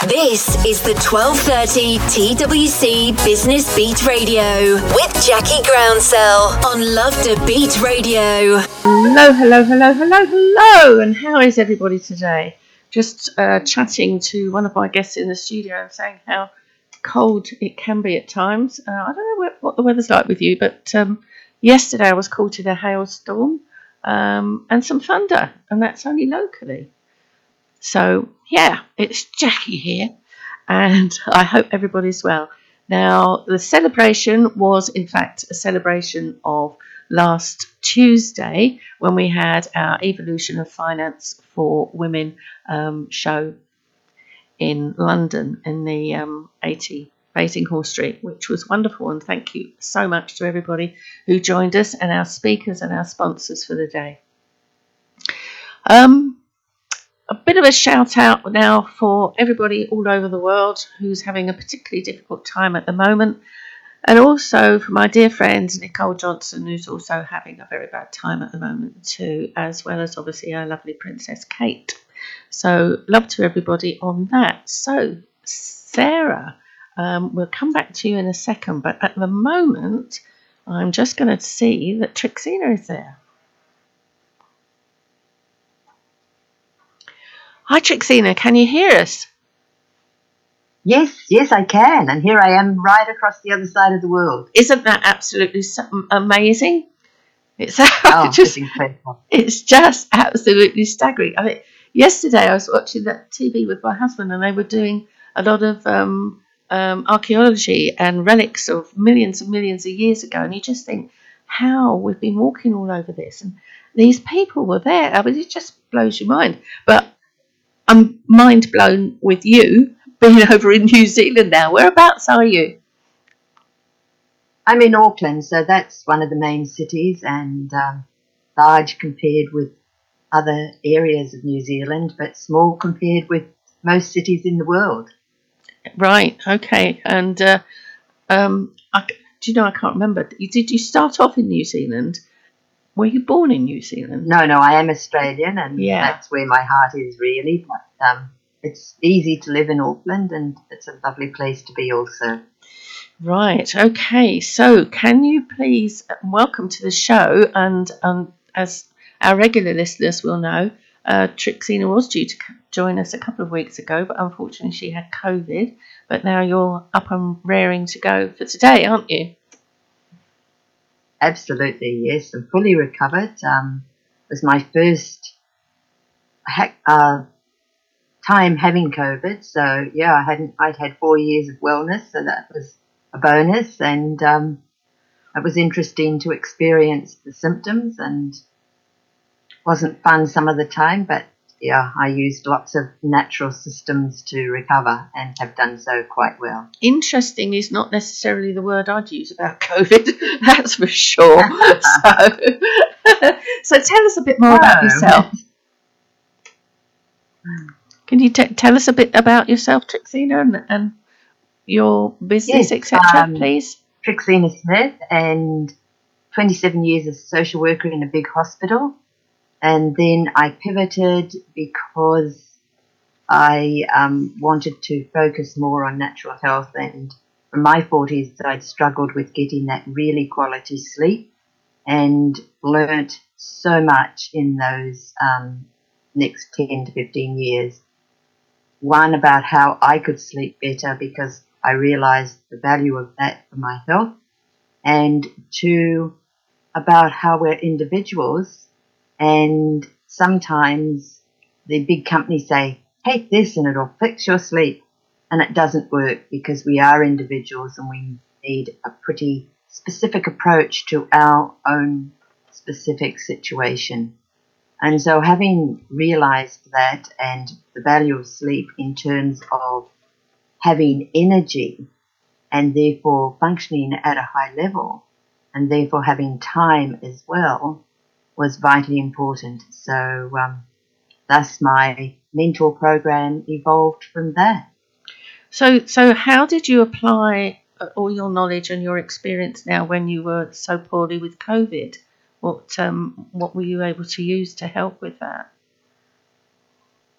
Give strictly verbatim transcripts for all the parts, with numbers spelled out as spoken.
This is the twelve thirty T W C Business Beat Radio with Jackie Groundsell on Love to Beat Radio. Hello, hello, hello, hello, hello, and how is everybody today? Just uh, chatting to one of my guests in the studio and saying how cold it can be at times. Uh, I don't know what, what the weather's like with you, but um, yesterday I was caught in a hailstorm um, and some thunder, and that's only locally. So, yeah, it's Jackie here, and I hope everybody's well. Now, the celebration was, in fact, a celebration of last Tuesday when we had our Evolution of Finance for Women um, show in London in the um, eighty Basing Hall Street, which was wonderful, and thank you so much to everybody who joined us and our speakers and our sponsors for the day. Um... A bit of a shout out now for everybody all over the world who's having a particularly difficult time at the moment, and also for my dear friend Nicole Johnson, who's also having a very bad time at the moment too, as well as obviously our lovely Princess Kate. So love to everybody on that. So Sarah, um, we'll come back to you in a second, but at the moment I'm just going to see that Trixina is there. Hi, Trixina, can you hear us? Yes, yes, I can. And here I am right across the other side of the world. Isn't that absolutely amazing? It's oh, just, it's incredible. It's just absolutely staggering. I mean, yesterday I was watching that T V with my husband, and they were doing a lot of um, um, archaeology and relics of millions and millions of years ago. And you just think how we've been walking all over this. And these people were there. I mean, it just blows your mind. But I'm mind blown with you being over in New Zealand now. Whereabouts are you? I'm in Auckland, so that's one of the main cities and um, large compared with other areas of New Zealand, but small compared with most cities in the world. Right, okay. And uh, um, I, do you know, I can't remember. Did you start off in New Zealand? Were you born in New Zealand? No, no, I am Australian, and yeah. that's where my heart is really. But um, it's easy to live in Auckland, and it's a lovely place to be also. Right, okay. So can you please welcome to the show, and um, as our regular listeners will know, uh, Trixina was due to join us a couple of weeks ago, but unfortunately she had COVID. But now you're up and raring to go for today, aren't you? Absolutely, yes. I'm fully recovered. Um, it was my first ha- uh, time having COVID. So, yeah, I hadn't, I'd had four years of wellness, so that was a bonus. And um, it was interesting to experience the symptoms, and wasn't fun some of the time, but, yeah, I used lots of natural systems to recover and have done so quite well. Interesting is not necessarily the word I'd use about COVID, that's for sure. so, so tell us a bit more oh, about yourself. Can you t- tell us a bit about yourself, Trixina, and, and your business, yes, et cetera, um, please? Trixina Smith, and twenty-seven years as a social worker in a big hospital. And then I pivoted because I um, wanted to focus more on natural health, and from my forties I'd struggled with getting that really quality sleep, and learnt so much in those um, next ten to fifteen years. One, about how I could sleep better because I realised the value of that for my health, and two, about how we're individuals. And sometimes the big companies say, take this and it'll fix your sleep. And it doesn't work because we are individuals and we need a pretty specific approach to our own specific situation. And so having realized that and the value of sleep in terms of having energy and therefore functioning at a high level and therefore having time as well, was vitally important. So um, thus my mentor program evolved from that. So so how did you apply all your knowledge and your experience now when you were so poorly with COVID? What um what were you able to use to help with that?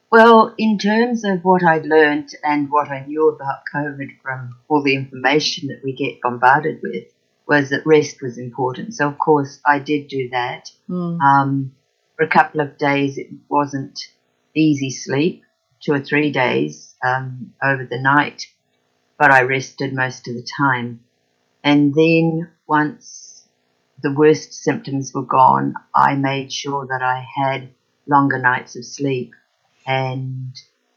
Well, in terms of what I'd learned and what I knew about COVID from all the information that we get bombarded with, was that rest was important. So, of course, I did do that. Mm. Um, for a couple of days, it wasn't easy sleep, two or three days um, over the night, but I rested most of the time. And then once the worst symptoms were gone, I made sure that I had longer nights of sleep. And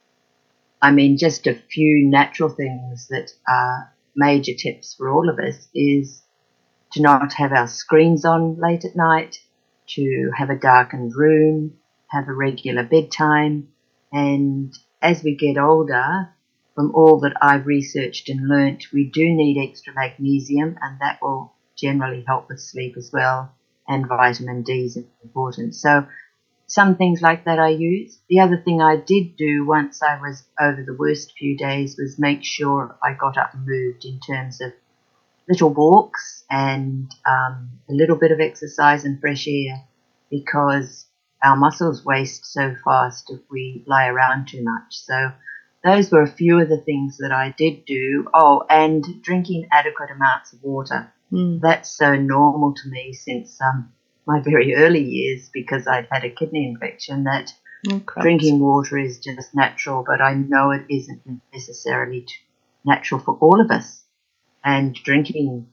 I mean, just a few natural things that are major tips for all of us is to not have our screens on late at night, to have a darkened room, have a regular bedtime. And as we get older, from all that I've researched and learnt, we do need extra magnesium, and that will generally help with sleep as well. And vitamin D is important. So some things like that I use. The other thing I did do once I was over the worst few days was make sure I got up and moved in terms of little walks and um, a little bit of exercise and fresh air, because our muscles waste so fast if we lie around too much. So those were a few of the things that I did do. Oh, and drinking adequate amounts of water. Mm. That's so normal to me since um, my very early years, because I'd had a kidney infection, that Okay. drinking water is just natural, but I know it isn't necessarily natural for all of us. And drinking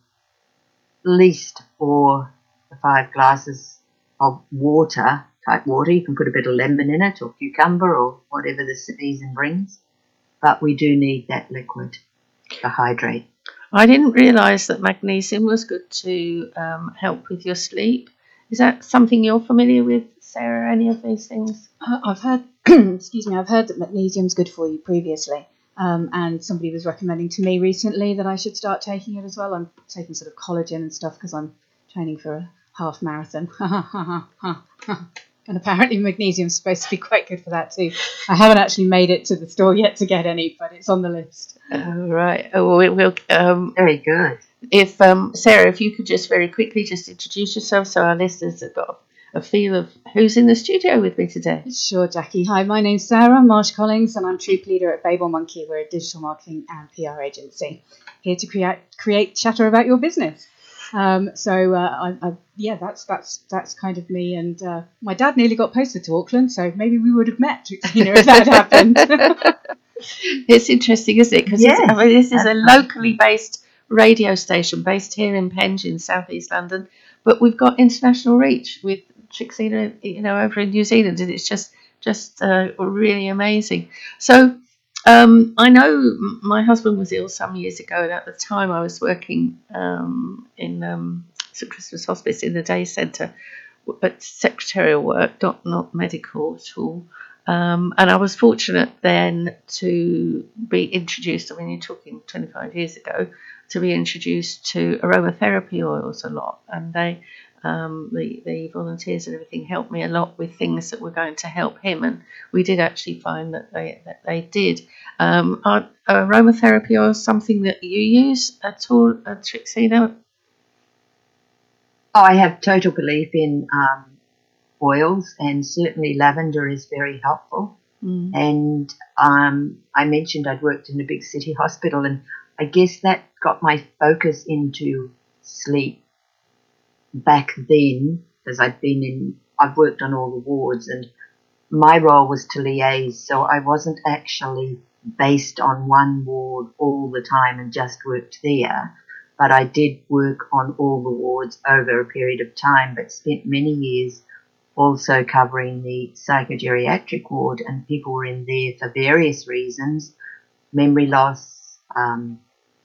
at least four to five glasses of water, type water, you can put a bit of lemon in it or cucumber or whatever the season brings, but we do need that liquid to hydrate. I didn't realise that magnesium was good to um, help with your sleep. Is that something you're familiar with, Sarah, any of these things? Uh, I've heard, excuse me, I've heard that magnesium's good for you previously. Um, and somebody was recommending to me recently that I should start taking it as well. I'm taking sort of collagen and stuff because I'm training for a half marathon. And apparently magnesium's supposed to be quite good for that too. I haven't actually made it to the store yet to get any, but it's on the list. Oh, right. Oh, well, we'll, um, Very good. if um, Sarah, if you could just very quickly just introduce yourself so our listeners have got a feel of who's in the studio with me today. Sure, Jackie. Hi, my name's Sarah Marsh Collins, and I'm Troop Leader at Babel Monkey. We're a digital marketing and P R agency here to create create chatter about your business. Um, so, uh, I, I, yeah, that's that's that's kind of me. And uh, my dad nearly got posted to Auckland, so maybe we would have met, you know, if that happened. It's interesting, isn't it? Because Yes, I mean, this is a that's locally based radio station based here in Penge in southeast London, but we've got international reach with Trixina, you know, over in New Zealand, and it's just just uh, really amazing. So um, I know my husband was ill some years ago, and at the time I was working um, in um, St Christmas Hospice in the day centre, but secretarial work, not not medical at all. Um, and I was fortunate then to be introduced, I mean, you're talking twenty-five years ago, to be introduced to aromatherapy oils a lot. And they, um, the, the volunteers and everything helped me a lot with things that were going to help him. And we did actually find that they that they did. Um, are aromatherapy oils something that you use at all, uh, Trixina? Oh, I have total belief in um, oils, and certainly lavender is very helpful. Mm. And um, I mentioned I'd worked in a big city hospital, and I guess that got my focus into sleep back then, because I'd been in, I've worked on all the wards, and my role was to liaise, so I wasn't actually based on one ward all the time and just worked there. But I did work on all the wards over a period of time, but spent many years also covering the psychogeriatric ward, and people were in there for various reasons: memory loss, um,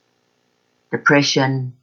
depression,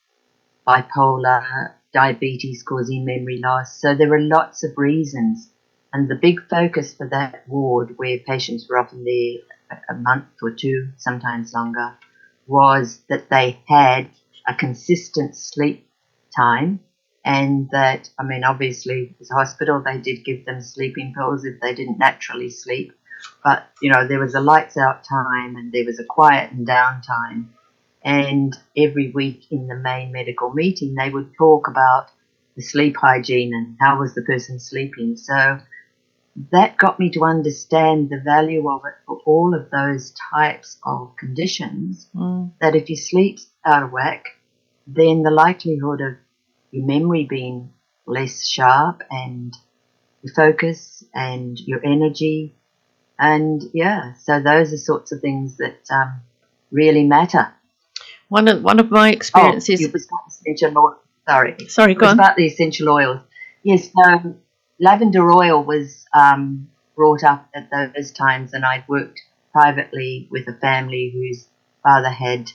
bipolar, diabetes causing memory loss. So there were lots of reasons. And the big focus for that ward, where patients were often there a month or two, sometimes longer, was that they had a consistent sleep time, and that, I mean, obviously as a hospital they did give them sleeping pills if they didn't naturally sleep, but, you know, there was a lights out time and there was a quiet and down time. And every week in the main medical meeting they would talk about the sleep hygiene and how was the person sleeping. So that got me to understand the value of it for all of those types of conditions, Mm. that if your sleep's out of whack, then the likelihood of your memory being less sharp and your focus and your energy, and yeah, so those are sorts of things that um, really matter. One of one of my Oh, experiences. it was about essential oil. Sorry. Sorry, It go was on. about the essential oils. Yes, um, lavender oil was um, brought up at those times, and I'd worked privately with a family whose father had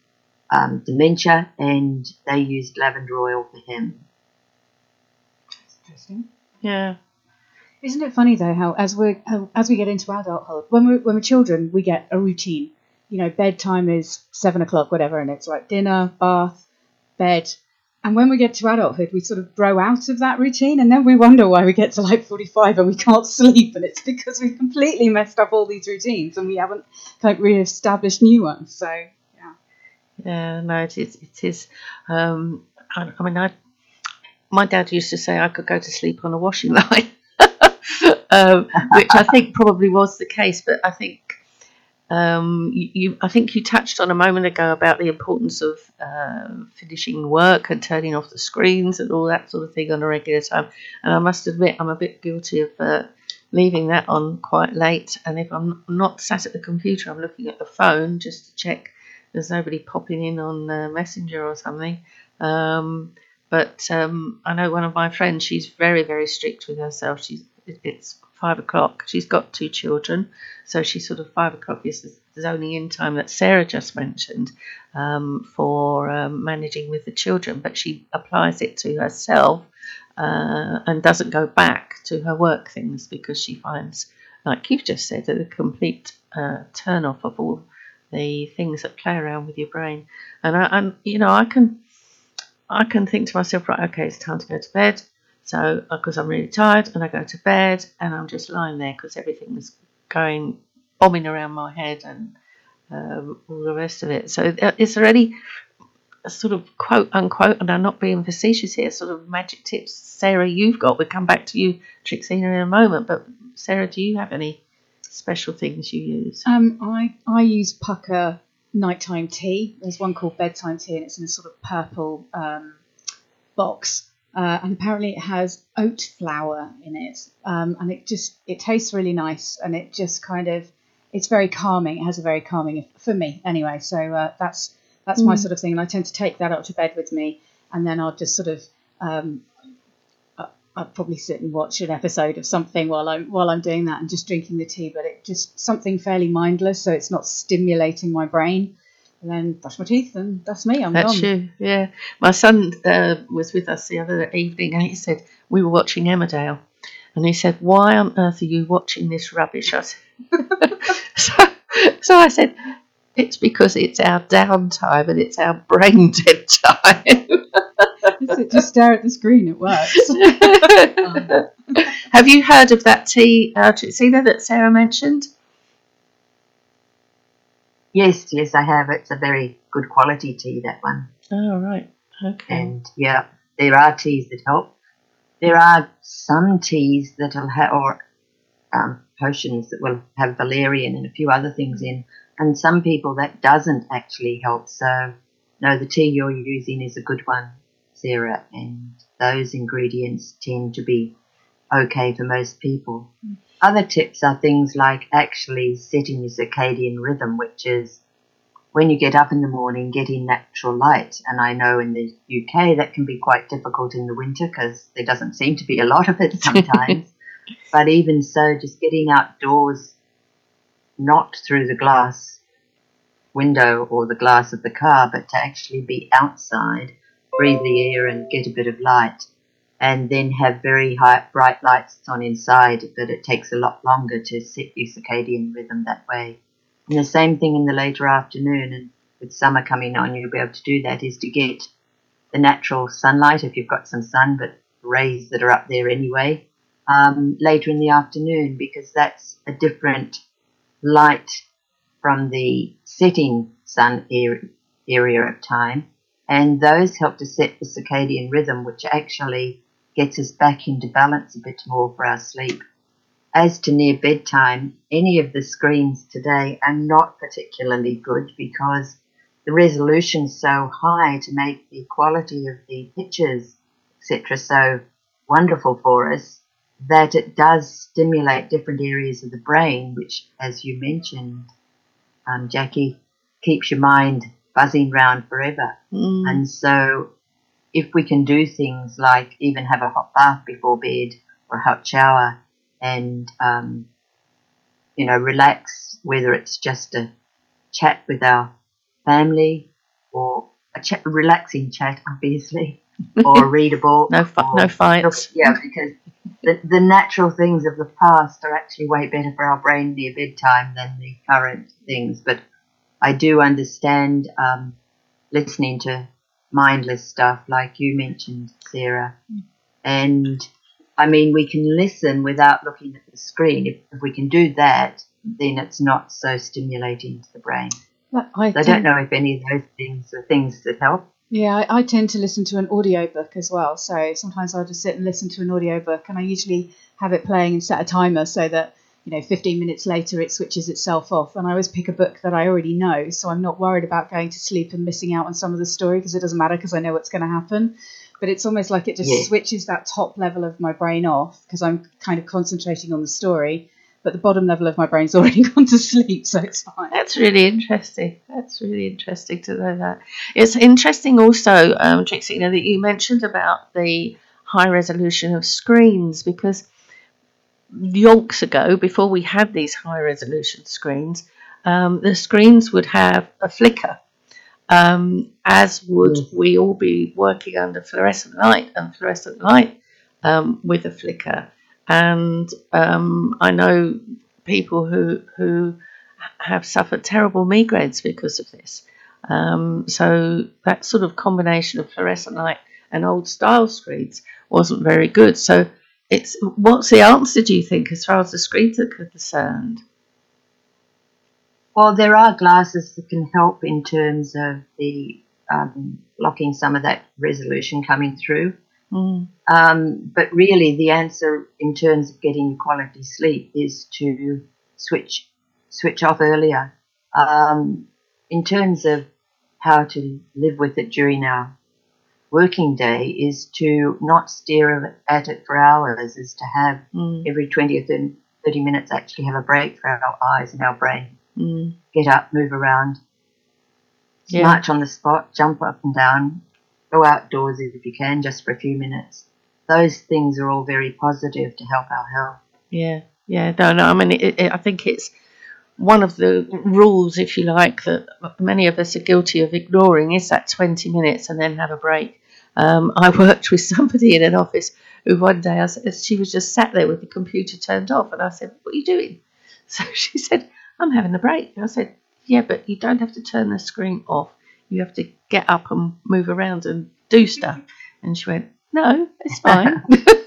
um, dementia, and they used lavender oil for him. That's interesting. Yeah. Isn't it funny though how as we how, as we get into adulthood, when we're when we're children, we get a routine. You know, bedtime is seven o'clock, whatever, and it's like dinner, bath, bed. And when we get to adulthood, we sort of grow out of that routine, and then we wonder why we get to like forty-five and we can't sleep, and it's because we've completely messed up all these routines and we haven't like re-established new ones. So yeah, Yeah, no, it is. It is. Um, I, I mean, I, my dad used to say I could go to sleep on a washing line, um, which I think probably was the case. But I think um, you, you, I think you touched on a moment ago about the importance of uh, finishing work and turning off the screens and all that sort of thing on a regular time. And I must admit, I'm a bit guilty of uh, leaving that on quite late. And if I'm not sat at the computer, I'm looking at the phone just to check there's nobody popping in on uh, Messenger or something. Um, but um, I know one of my friends, she's very, very strict with herself. She's It's five o'clock. She's got two children. So she's sort of five o'clock is the zoning in time that Sarah just mentioned um, for um, managing with the children. But she applies it to herself uh, and doesn't go back to her work things because she finds, like you've just said, a complete uh, turn off of all the things that play around with your brain. And I, and you know, I can, I can think to myself, right, okay, it's time to go to bed. So, because I'm really tired, and I go to bed, and I'm just lying there because everything's going bombing around my head and uh, all the rest of it. So, is there any sort of quote unquote, and I'm not being facetious here, sort of magic tips, Sarah, you've got? We'll come back to you, Trixina, in a moment. But Sarah, do you have any special things you use? um, I I use Pucker nighttime tea. There's one called bedtime tea, and it's in a sort of purple um, box. Uh, and apparently it has oat flour in it, um, and it just it tastes really nice, and it just kind of it's very calming. It has a very calming for me anyway. So uh, that's that's mm. my sort of thing, and I tend to take that up to bed with me, and then I'll just sort of um, I'll probably sit and watch an episode of something while I'm while I'm doing that and just drinking the tea. But it just something fairly mindless, so it's not stimulating my brain. And then brush my teeth, and that's me. I'm That's gone. you, yeah. My son uh, was with us the other evening, and he said we were watching Emmerdale, and he said, "Why on earth are you watching this rubbish?" I said, so, so I said, "It's because it's our downtime and it's our brain dead time." That's it. Just stare at the screen. It works. Have you heard of that tea, uh, Trixina, that Sarah mentioned? Yes, yes, I have. It's a very good quality tea, that one. Oh, right. Okay. And yeah, there are teas that help. There are some teas that will have, or um, potions that will have valerian and a few other things in, and some people that doesn't actually help. So, no, the tea you're using is a good one, Sarah, and those ingredients tend to be okay for most people. Mm. Other tips are things like actually setting your circadian rhythm, which is when you get up in the morning, getting natural light. And I know in the U K that can be quite difficult in the winter because there doesn't seem to be a lot of it sometimes. But even so, just getting outdoors, not through the glass window or the glass of the car, but to actually be outside, breathe the air and get a bit of light. And then have very high, bright lights on inside, but it takes a lot longer to set your circadian rhythm that way. And the same thing in the later afternoon, and with summer coming on, you'll be able to do that, is to get the natural sunlight, if you've got some sun, but rays that are up there anyway, um, later in the afternoon, because that's a different light from the setting sun area of time. And those help to set the circadian rhythm, which actually gets us back into balance a bit more for our sleep. as to near bedtime, any of the screens today are not particularly good because the resolution's so high to make the quality of the pictures, et cetera, so wonderful for us that it does stimulate different areas of the brain, which, as you mentioned, um, Jackie, keeps your mind buzzing round forever. Mm. And so if we can do things like even have a hot bath before bed or a hot shower and, um, you know, relax, whether it's just a chat with our family or a chat, relaxing chat, obviously, or read a book. no, fu- or, no fights. Yeah, because the, the natural things of the past are actually way better for our brain near bedtime than the current things. But I do understand um, listening to mindless stuff like you mentioned, Sarah. And, I mean, we can listen without looking at the screen. If, if we can do that, then it's not so stimulating to the brain. I, So I don't know if any of those things are things that help. Yeah, I, I tend to listen to an audiobook as well. So sometimes I'll just sit and listen to an audiobook, and I usually have it playing and set a timer so that, you know, fifteen minutes later it switches itself off. And I always pick a book that I already know, so I'm not worried about going to sleep and missing out on some of the story because it doesn't matter because I know what's going to happen. But it's almost like it just Yeah. switches that top level of my brain off because I'm kind of concentrating on the story. But the bottom level of my brain's already gone to sleep, so it's fine. That's really interesting. That's really interesting to know that. It's interesting also, um, Trixie, you know, that you mentioned about the high resolution of screens because yonks ago, before we had these high resolution screens, um, the screens would have a flicker, um, as would Yes. we all be working under fluorescent light and fluorescent light um, with a flicker. And um, I know people who who have suffered terrible migraines because of this. Um, so that sort of combination of fluorescent light and old style screens wasn't very good. So it's what's the answer, do you think, as far as the screens are concerned? Well, there are glasses that can help in terms of the um, blocking some of that resolution coming through. Mm. Um, but really, the answer in terms of getting quality sleep is to switch switch off earlier. Um, in terms of how to live with it during our working day, is to not stare at it for hours. Is to have Mm. every twenty or thirty minutes actually have a break for our eyes and our brain. Mm. Get up, move around, Yeah. march on the spot, jump up and down. Go outdoors if you can, just for a few minutes. Those things are all very positive to help our health. Yeah, yeah, no, no. I mean, it, it, I think it's one of the rules, if you like, that many of us are guilty of ignoring is that twenty minutes and then have a break. Um, I worked with somebody in an office who one day I said, she was just sat there with the computer turned off, and I said, "What are you doing?" So she said, "I'm having a break." And I said, "Yeah, but you don't have to turn the screen off. You have to get up and move around and do stuff." And she went, "No, it's fine."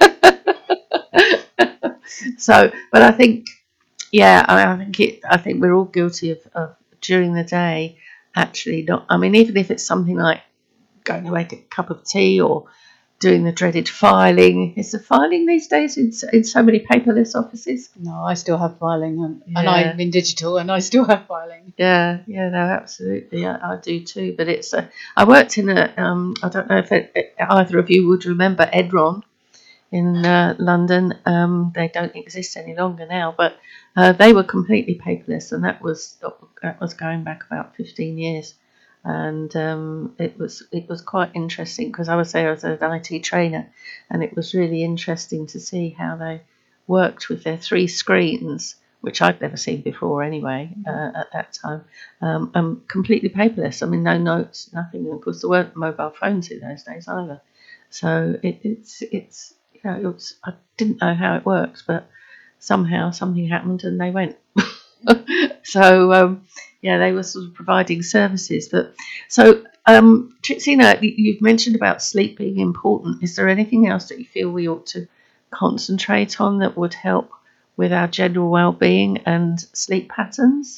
So, but I think, yeah, I, I think it. I think we're all guilty of, of during the day actually not. I mean, even if it's something like going to make a cup of tea or doing the dreaded filing. Is the filing these days in, in so many paperless offices? No, I still have filing, and, Yeah. and I'm in digital, and I still have filing. Yeah, yeah, no, absolutely, I, I do too. But it's uh, I worked in a. Um, I don't know if it, it, either of you would remember Edron in uh, London. Um, they don't exist any longer now, but uh, they were completely paperless, and that was that was going back about fifteen years. And um, it was it was quite interesting because I was there as an I T trainer, and it was really interesting to see how they worked with their three screens, which I'd never seen before anyway uh, at that time, um, and completely paperless. I mean, no notes, nothing. And of course, there weren't mobile phones in those days either. So it, it's it's you know it was, I didn't know how it worked, but somehow something happened and they went. So um, yeah, they were sort of providing services. But so um, Trixie, you've mentioned about sleep being important. Is there anything else that you feel we ought to concentrate on that would help with our general well-being and sleep patterns?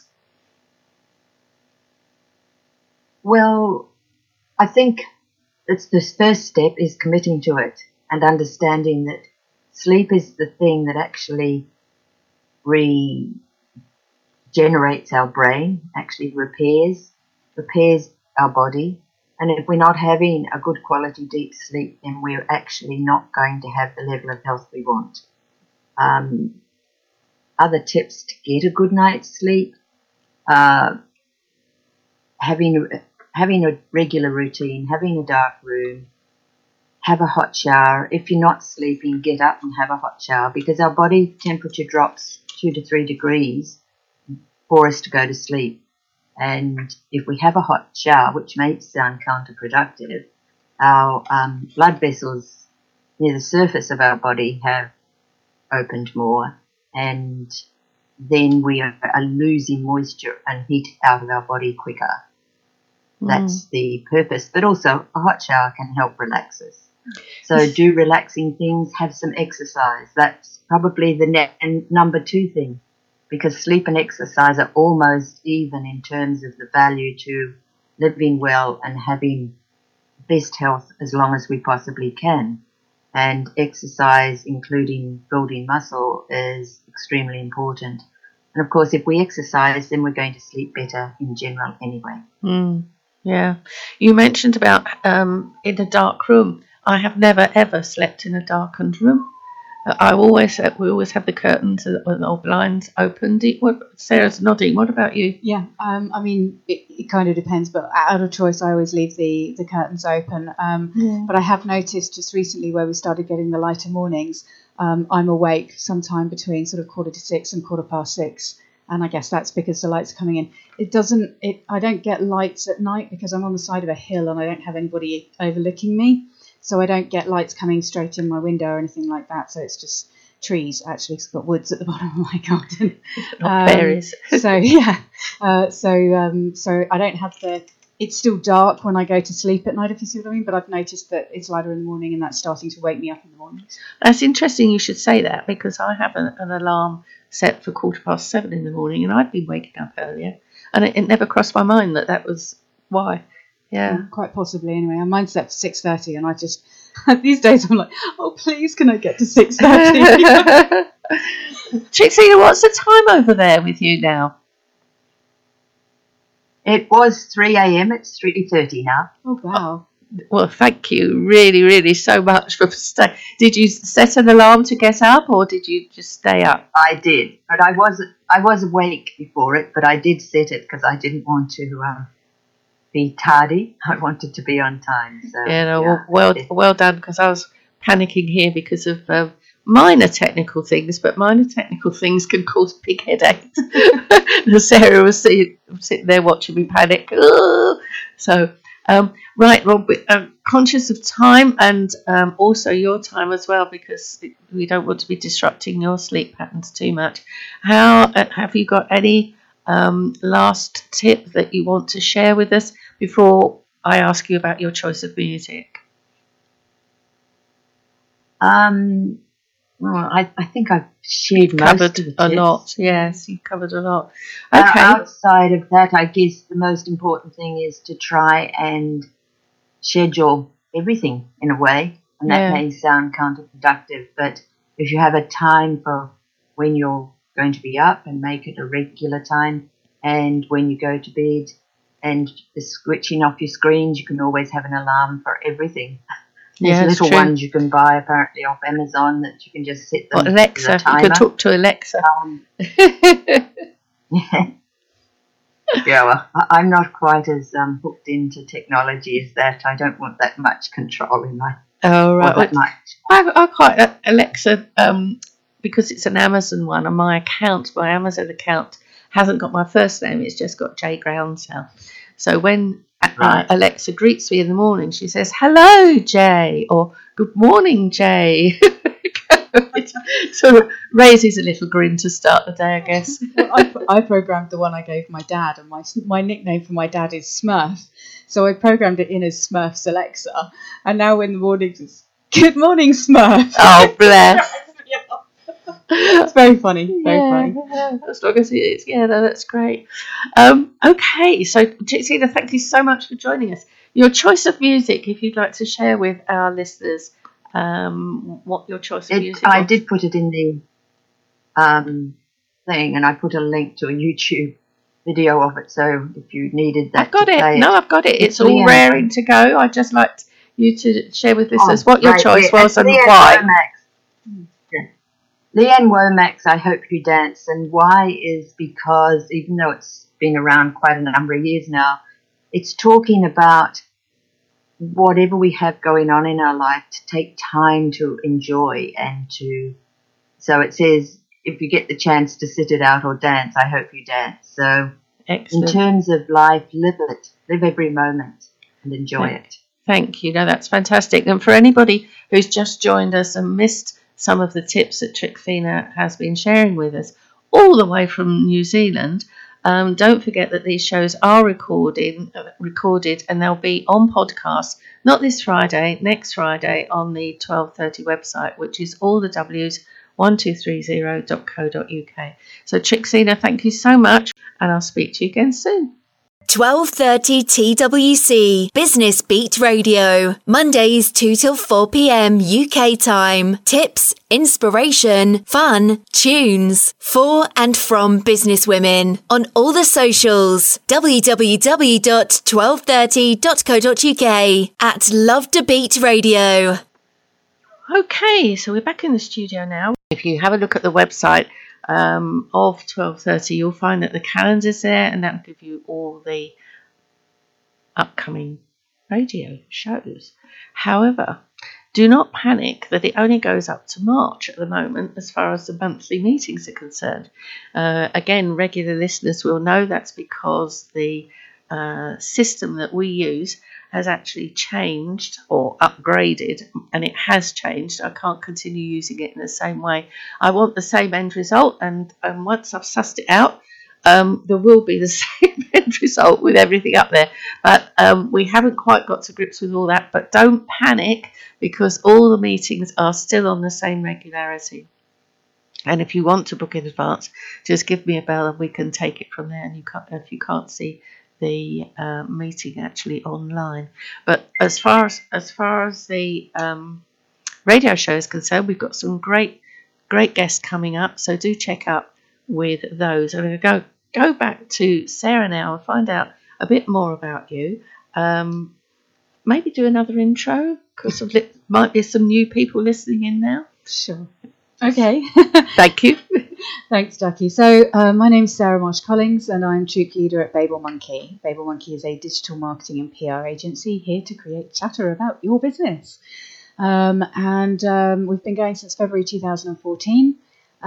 Well, I think it's the first step is committing to it and understanding that sleep is the thing that actually regenerates our brain, actually repairs, repairs our body. And if we're not having a good quality deep sleep, then we're actually not going to have the level of health we want. Um, other tips to get a good night's sleep, uh, having, having a regular routine, having a dark room, have a hot shower. If you're not sleeping, get up and have a hot shower, because our body temperature drops two to three degrees for us to go to sleep. And if we have a hot shower, which may sound counterproductive, our um, blood vessels near the surface of our body have opened more, and then we are, are losing moisture and heat out of our body quicker. Mm. That's the purpose. But also, a hot shower can help relax us. So do relaxing things, have some exercise. That's probably the net and number two thing, because sleep and exercise are almost even in terms of the value to living well and having best health as long as we possibly can. And exercise, including building muscle, is extremely important. And of course, if we exercise, then we're going to sleep better in general anyway. Mm, yeah. You mentioned about um, in a dark room. I have never ever slept in a darkened room. I always we always have the curtains or blinds opened. What, Sarah's nodding. What about you? Yeah, um, I mean it, it kind of depends, but out of choice, I always leave the, the curtains open. Um, yeah. But I have noticed just recently where we started getting the lighter mornings, um, I'm awake sometime between sort of quarter to six and quarter past six, and I guess that's because the lights are coming in. It doesn't. It I don't get lights at night because I'm on the side of a hill and I don't have anybody overlooking me. So I don't get lights coming straight in my window or anything like that. So it's just trees, actually. It's got woods at the bottom of my garden. Not um, berries. so, yeah. Uh, so um, so I don't have the... It's still dark when I go to sleep at night, if you see what I mean. But I've noticed that it's lighter in the morning and that's starting to wake me up in the mornings. That's interesting you should say that, because I have an, an alarm set for quarter past seven in the morning and I'd been waking up earlier. And it, it never crossed my mind that that was why. Yeah, yeah, quite possibly. Anyway, mine's set for six thirty, and I just these days I'm like, oh please, can I get to six thirty? Trixie, what's the time over there with you now? It was three a.m. It's three thirty now. Oh wow! Well, thank you really, really so much for staying. Did you set an alarm to get up, or did you just stay up? I did, but I was I was awake before it, but I did set it because I didn't want to. Um, be tardy. I wanted to be on time. So, yeah, no, yeah, well, well, well done, because I was panicking here because of um, minor technical things, but minor technical things can cause big headaches. Sarah was sitting, sitting there watching me panic. Ugh. So, um, right, Rob, I'm conscious of time and um, also your time as well, because we don't want to be disrupting your sleep patterns too much. How uh, have you got any um, last tip that you want to share with us before I ask you about your choice of music? Um, well, I, I think I've shared You've most covered of the a tips. lot. Yes, you've covered a lot. Okay. Uh, outside of that, I guess the most important thing is to try and schedule everything in a way. And that Yeah. may sound counterproductive, but if you have a time for when you're going to be up and make it a regular time, and when you go to bed, and the switching off your screens, you can always have an alarm for everything. There's Yeah, little true. ones you can buy apparently off Amazon that you can just set them. Well, Alexa, to a timer. you can talk to Alexa. Um, yeah, yeah. Well, I- I'm not quite as um, hooked into technology as that. I don't want that much control in my. Oh, right. Or that much. I, I quite uh, Alexa um, because it's an Amazon one, and my account, my Amazon account, hasn't got my first name. It's just got J Groundsell. So when uh, Right. Alexa greets me in the morning, she says, "Hello, Jay," or "Good morning, Jay." It sort of raises a little grin to start the day, I guess. Well, I, I programmed the one I gave my dad, and my my nickname for my dad is Smurf. So I programmed it in as Smurf's Alexa, and now in the mornings it's "Good morning, Smurf." Oh, bless. It's very funny, very Yeah, funny. yeah, as long as it is. Yeah, no, that's great. Um, okay, so Tina, thank you so much for joining us. Your choice of music, if you'd like to share with our listeners um, what your choice of It, music I was. did put it in the um, thing, and I put a link to a YouTube video of it. So if you needed that, I've got to it. play No, it, I've got it. It's, it's all Leanne. raring to go. I'd just like you to share with listeners Oh, what your right, choice yeah, was and and Leanne why. Womack's, yeah. Leanne Womack's I Hope You Dance, and why is because even though it's been around quite a number of years now, it's talking about whatever we have going on in our life to take time to enjoy and to, so it says, if you get the chance to sit it out or dance, I hope you dance. So Excellent. in terms of life, live it, live every moment and enjoy Thank, it. Thank you. No, that's fantastic. And for anybody who's just joined us and missed some of the tips that Trixina has been sharing with us all the way from New Zealand, Um, don't forget that these shows are recording, uh, recorded and they'll be on podcast, not this Friday, next Friday on the twelve thirty website, which is all the W's one two three zero dot co dot uk. So Trixina, thank you so much, and I'll speak to you again soon. twelve thirty T W C Business Beat Radio. Mondays two till four p.m. U K time. Tips, inspiration, fun, tunes. For and from businesswomen. On all the socials. w w w dot twelve thirty dot co dot uk. At Love to Beat Radio. Okay, so we're back in the studio now. If you have a look at the website um, of twelve thirty, you'll find that the calendar's there, and that'll give you all the upcoming radio shows. However, do not panic that it only goes up to March at the moment as far as the monthly meetings are concerned. Uh, again, regular listeners will know that's because the uh, system that we use has actually changed or upgraded, and it has changed. I can't continue using it in the same way. I want the same end result, and, and once I've sussed it out, um, there will be the same end result with everything up there. But um, we haven't quite got to grips with all that. But don't panic, because all the meetings are still on the same regularity. And if you want to book in advance, just give me a bell and we can take it from there. And you can't, if you can't see the uh, meeting actually online. But as far as as far as the um, radio show is concerned, we've got some great great guests coming up. So do check up with those. I'm going to go go back to Sarah now and find out a bit more about you. Um, maybe do another intro, because there might be some new people listening in now. Sure. Okay. Thank you. Thanks, Jackie. So uh, my name's Sarah Marsh Collings, and I'm troop leader at Babel Monkey. Babel Monkey is a digital marketing and P R agency here to create chatter about your business. Um, and um, we've been going since February two thousand fourteen.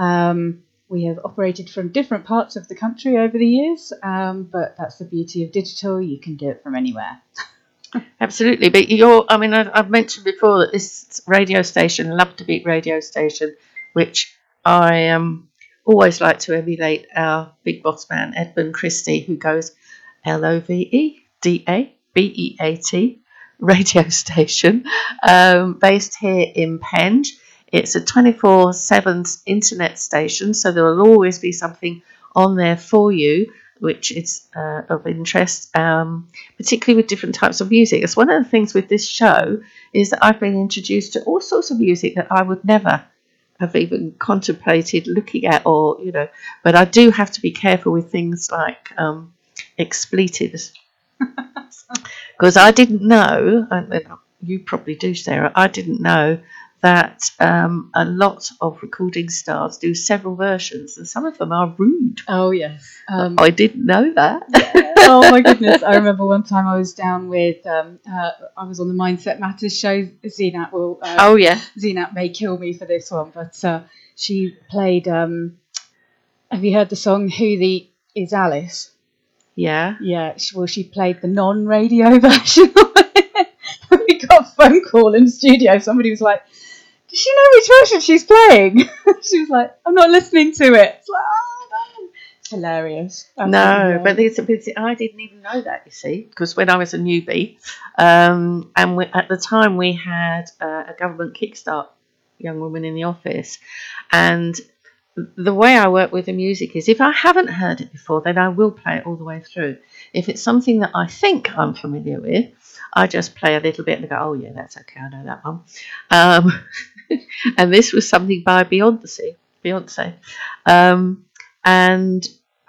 Um, we have operated from different parts of the country over the years, um, but that's the beauty of digital. You can do it from anywhere. Absolutely. But you're, I mean, I've, I've mentioned before that this radio station, Love to Beat radio station, which I um, always like to emulate our big boss man, Edmund Christie, who goes L O V E D A B E A T radio station, um, based here in Penge. It's a twenty-four seven internet station, so there will always be something on there for you, which is uh, of interest, um, particularly with different types of music. It's one of the things with this show is that I've been introduced to all sorts of music that I would never have even contemplated looking at, or, you know, but I do have to be careful with things like um, expletives. Because I didn't know, and you probably do, Sarah, I didn't know that um, a lot of recording stars do several versions, and some of them are rude. Oh, yes. Um, I didn't know that. Oh, my goodness. I remember one time I was down with, um, uh, I was on the Mindset Matters show. Zenat will, uh, Oh, yeah. Zenat may kill me for this one, but uh, she played, um, have you heard the song Who the Is Alice? Yeah. Yeah, she, well, she played the non-radio version of it. We got a phone call in the studio. Somebody was like, does she know which version she's playing? She was like, I'm not listening to it. It's like, oh, no. It's hilarious. No, but it's a bit, I didn't even know that, you see, because when I was a newbie, um, and we, at the time we had uh, a government kickstart young woman in the office, and the way I work with the music is if I haven't heard it before, then I will play it all the way through. If it's something that I think I'm familiar with, I just play a little bit and go, oh yeah, that's okay, I know that one. Um, and this was something by Beyonce. Beyonce. Um, and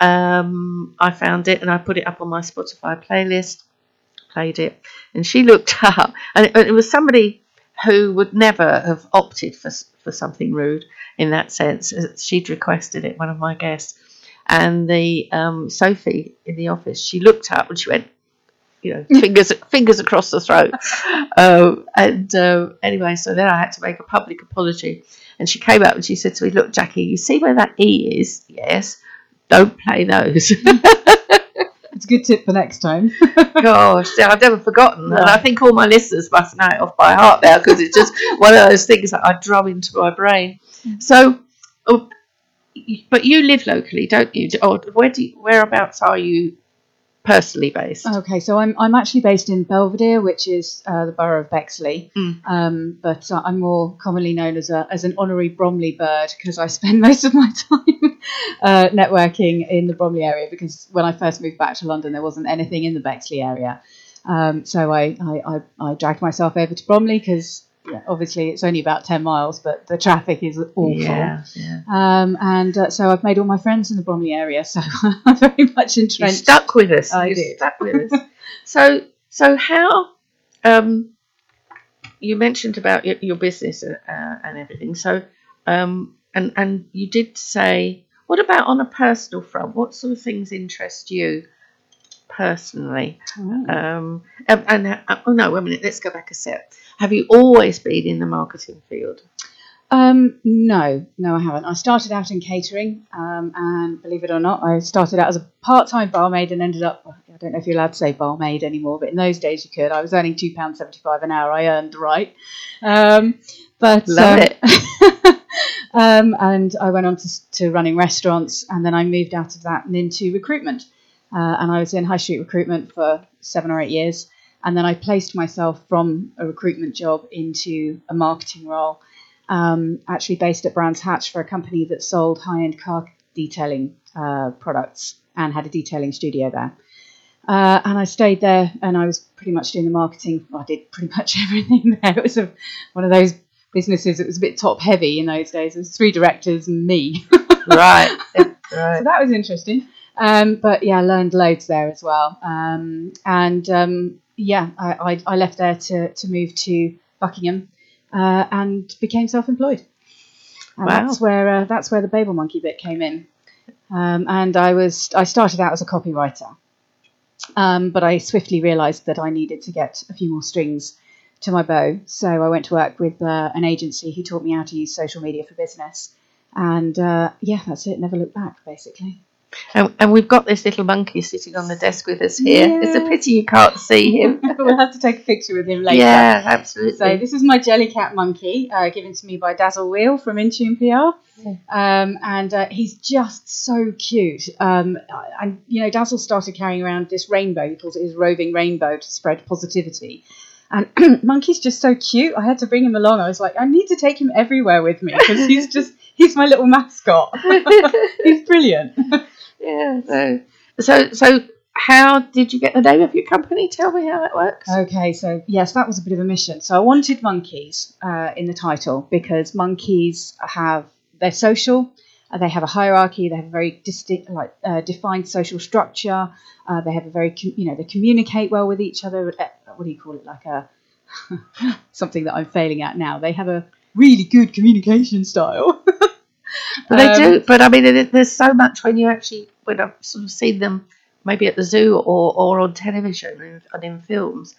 um, I found it and I put it up on my Spotify playlist, played it, and she looked up, and it, it was somebody who would never have opted for for something rude in that sense. She'd requested it, one of my guests, and the um, Sophie in the office, she looked up and she went, you know, fingers fingers across the throat. uh, and uh, anyway, so then I had to make a public apology. And she came up and she said to me, "Look, Jackie, you see where that E is? Yes, don't play those." It's a good tip for next time. Gosh, yeah, I've never forgotten. Right. And I think all my listeners must know it off by heart now, because it's just one of those things that I drum into my brain. So, oh, but you live locally, don't you? Or where do you, whereabouts are you personally based? Okay, so I'm I'm actually based in Belvedere, which is uh, the borough of Bexley, Mm. um, but uh, I'm more commonly known as a as an honorary Bromley bird because I spend most of my time uh, networking in the Bromley area. Because when I first moved back to London, there wasn't anything in the Bexley area, um, so I, I, I, I dragged myself over to Bromley because yeah, obviously it's only about ten miles, but the traffic is awful. Yeah, yeah. Um, and uh, so I've made all my friends in the Bromley area, so I'm very much You entrenched. stuck with us. I you did. stuck with us. So, so how? Um, you mentioned about your, your business uh, and everything. So, um, and and you did say, what about on a personal front? What sort of things interest you personally? Oh. Um, and, and uh, oh no, wait a minute. Let's go back a step. Have you always been in the marketing field? Um, no, no, I haven't. I started out in catering, um, and believe it or not, I started out as a part-time barmaid and ended up, I don't know if you're allowed to say barmaid anymore, but in those days you could. I was earning two pounds seventy-five an hour. I earned right. Um, but Love um, it. um, and I went on to, to running restaurants, and then I moved out of that and into recruitment. Uh, and I was in high street recruitment for seven or eight years. And then I placed myself from a recruitment job into a marketing role. Um, actually based at Brands Hatch for a company that sold high-end car detailing uh, products and had a detailing studio there. Uh, and I stayed there and I was pretty much doing the marketing. Well, I did pretty much everything there. It was a, one of those businesses that was a bit top-heavy in those days. There was three directors and me. Right. So Right. that was interesting. Um, but yeah, I learned loads there as well. Um, and um, yeah, I, I, I left there to, to move to Buckingham. Uh, and became self-employed, and Wow. that's where uh, that's where the Babel Monkey bit came in. Um, and I was I started out as a copywriter, um, but I swiftly realised that I needed to get a few more strings to my bow. So I went to work with uh, an agency who taught me how to use social media for business, and uh, yeah, that's it. Never looked back, basically. And, and we've got this little monkey sitting on the desk with us here. Yeah. It's a pity you can't see him. We'll have to take a picture with him later. Yeah, absolutely. So this is my Jellycat monkey, uh, given to me by Dazzle Wheel from Intune P R, um, and uh, he's just so cute. Um, and you know, Dazzle started carrying around this rainbow. He calls it his roving rainbow to spread positivity. And Monkey's just so cute. I had to bring him along. I was like, I need to take him everywhere with me because he's just he's my little mascot. He's brilliant. Yeah. So, so, so, how did you get the name of your company? Tell me how that works. Okay, so yes, that was a bit of a mission. So I wanted monkeys uh, in the title because monkeys have they're social, uh, they have a hierarchy, they have a very distinct, like uh, defined social structure. Uh, they have a very, com- you know, they communicate well with each other. Uh, what do you call it? Like a something that I'm failing at now. They have a really good communication style. But they Um, do. But I mean, it, there's so much when you actually when I've sort of seen them maybe at the zoo or, or on television and, and in films.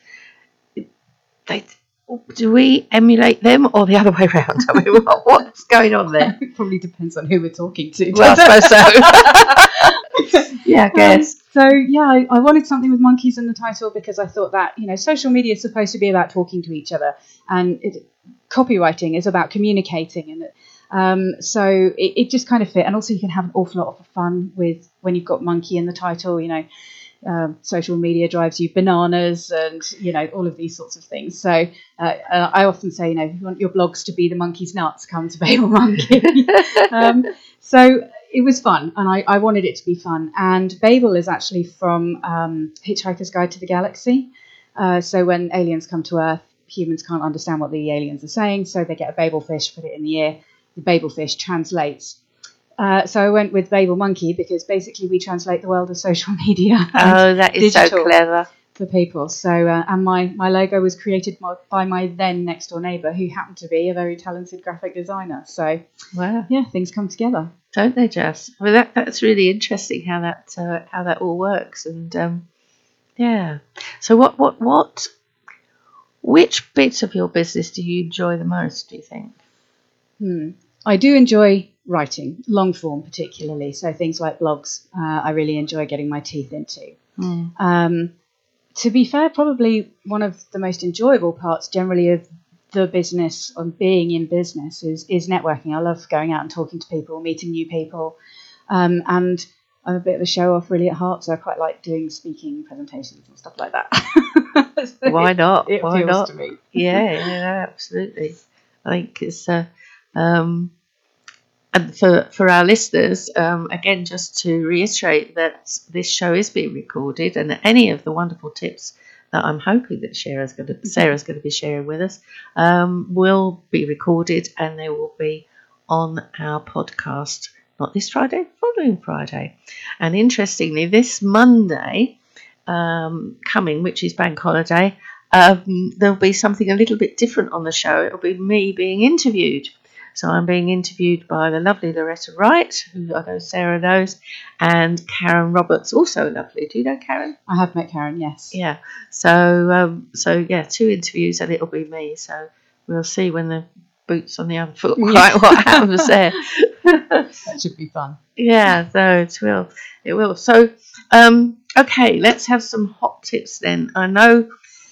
They do we emulate them or the other way around? I mean, what, what's going on there? It probably depends on who we're talking to. Well, I suppose so. Yeah, I guess. Um, so yeah, I, I wanted something with monkeys in the title because I thought that, you know, social media is supposed to be about talking to each other, and it, copywriting is about communicating, and um, so it, it just kind of fit. And also, you can have an awful lot of fun with when you've got monkey in the title. You know, um, social media drives you bananas, and you know all of these sorts of things. So uh, uh, I often say, you know, if you want your blogs to be the monkey's nuts, come to Babel Monkey. um, so. It was fun, and I, I wanted it to be fun. And Babel is actually from um, Hitchhiker's Guide to the Galaxy. Uh, so when aliens come to Earth, humans can't understand what the aliens are saying, so they get a Babel fish, put it in the ear. The Babel fish translates Uh, so I went with Babel Monkey because basically we translate the world of social media. Oh, that is so digital clever. For people. So, uh, and my, my logo was created by, by my then next door neighbour, who happened to be a very talented graphic designer. So, Wow. yeah, things come together. Don't they just? Well, that that's really interesting how that uh, how that all works, and um, yeah. So, what what what? Which bits of your business do you enjoy the most? Do you think? Hmm. I do enjoy writing, long form particularly. So things like blogs, uh, I really enjoy getting my teeth into. Mm. Um, to be fair, probably one of the most enjoyable parts generally of the business, on being in business, is is networking. I love going out and talking to people, meeting new people, um, and I'm a bit of a show off really at heart, so I quite like doing speaking presentations and stuff like that. So Why not? It, it Why appeals not? to me. Yeah, yeah, absolutely. I think it's uh, um, and for for our listeners, um, again, just to reiterate that this show is being recorded, and any of the wonderful tips that I'm hoping that Sarah's going to Sarah's going to be sharing with us um, will be recorded, and they will be on our podcast. Not this Friday, following Friday. And interestingly, this Monday um, coming, which is Bank Holiday, um, there'll be something a little bit different on the show. It'll be me being interviewed. So I'm being interviewed by the lovely Loretta Wright, who I know Sarah knows, and Karen Roberts, also lovely. Do you know Karen? I have met Karen, yes. Yeah. So, um, so yeah, two interviews, and it'll be me. So we'll see when the boots on the other foot, quite what happens there. That should be fun. Yeah, so it will. It will. So, um, okay, let's have some hot tips then. I know,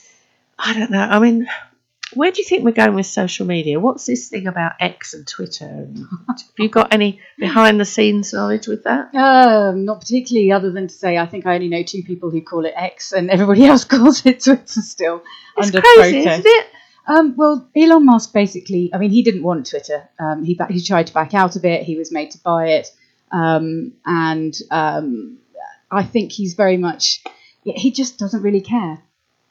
I don't know, I mean, where do you think we're going with social media? What's this thing about X and Twitter? Have you got any behind-the-scenes knowledge with that? Um, not particularly, other than to say I think I only know two people who call it X, and everybody else calls it Twitter still. It's under crazy, protest. isn't it? Um, well, Elon Musk basically, I mean, he didn't want Twitter. Um, he he tried to back out of it. He was made to buy it, um, and um, I think he's very much. He just doesn't really care.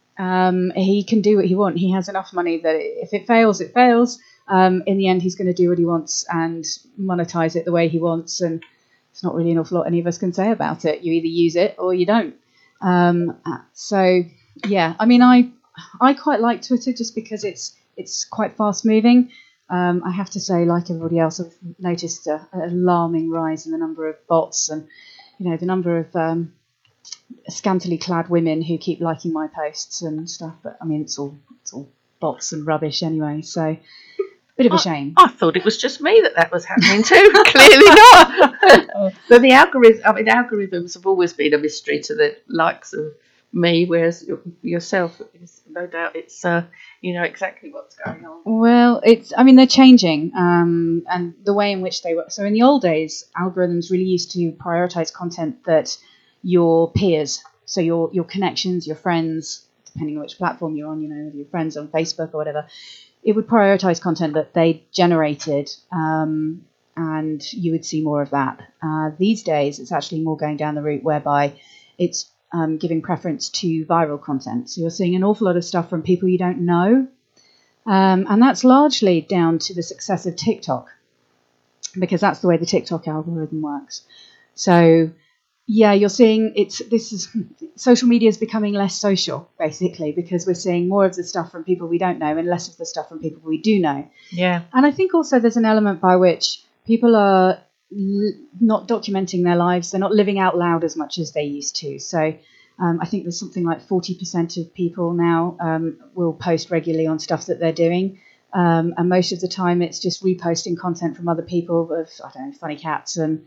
Um, he can do what he wants. He has enough money that if it fails, it fails. Um, in the end, he's going to do what he wants and monetize it the way he wants. And it's not really an awful lot any of us can say about it. You either use it or you don't. Um, so, yeah, I mean, I I quite like Twitter just because it's it's quite fast moving. Um, I have to say, like everybody else, I've noticed a, an alarming rise in the number of bots and, you know, the number of um, scantily clad women who keep liking my posts and stuff. But I mean, it's all it's all bots and rubbish anyway. So, bit of a I, shame. I thought it was just me that that was happening too. Clearly not. But the algorithm, I mean, algorithms have always been a mystery to the likes of me, whereas yourself, is, no doubt, it's uh, you know exactly what's going on. Well, it's I mean they're changing, um, and the way in which they work. So in the old days, algorithms really used to prioritize content that your peers, so your your connections, your friends, depending on which platform you're on, you know, your friends on Facebook or whatever, it would prioritize content that they generated, um, and you would see more of that. Uh, these days, it's actually more going down the route whereby it's um, giving preference to viral content. So you're seeing an awful lot of stuff from people you don't know, um, and that's largely down to the success of TikTok, because that's the way the TikTok algorithm works. So yeah, you're seeing it's this is social media is becoming less social, basically, because we're seeing more of the stuff from people we don't know and less of the stuff from people we do know. Yeah. And I think also there's an element by which people are l- not documenting their lives. They're not living out loud as much as they used to. So um, I think there's something like forty percent of people now um, will post regularly on stuff that they're doing. Um, and most of the time it's just reposting content from other people of, I don't know, funny cats and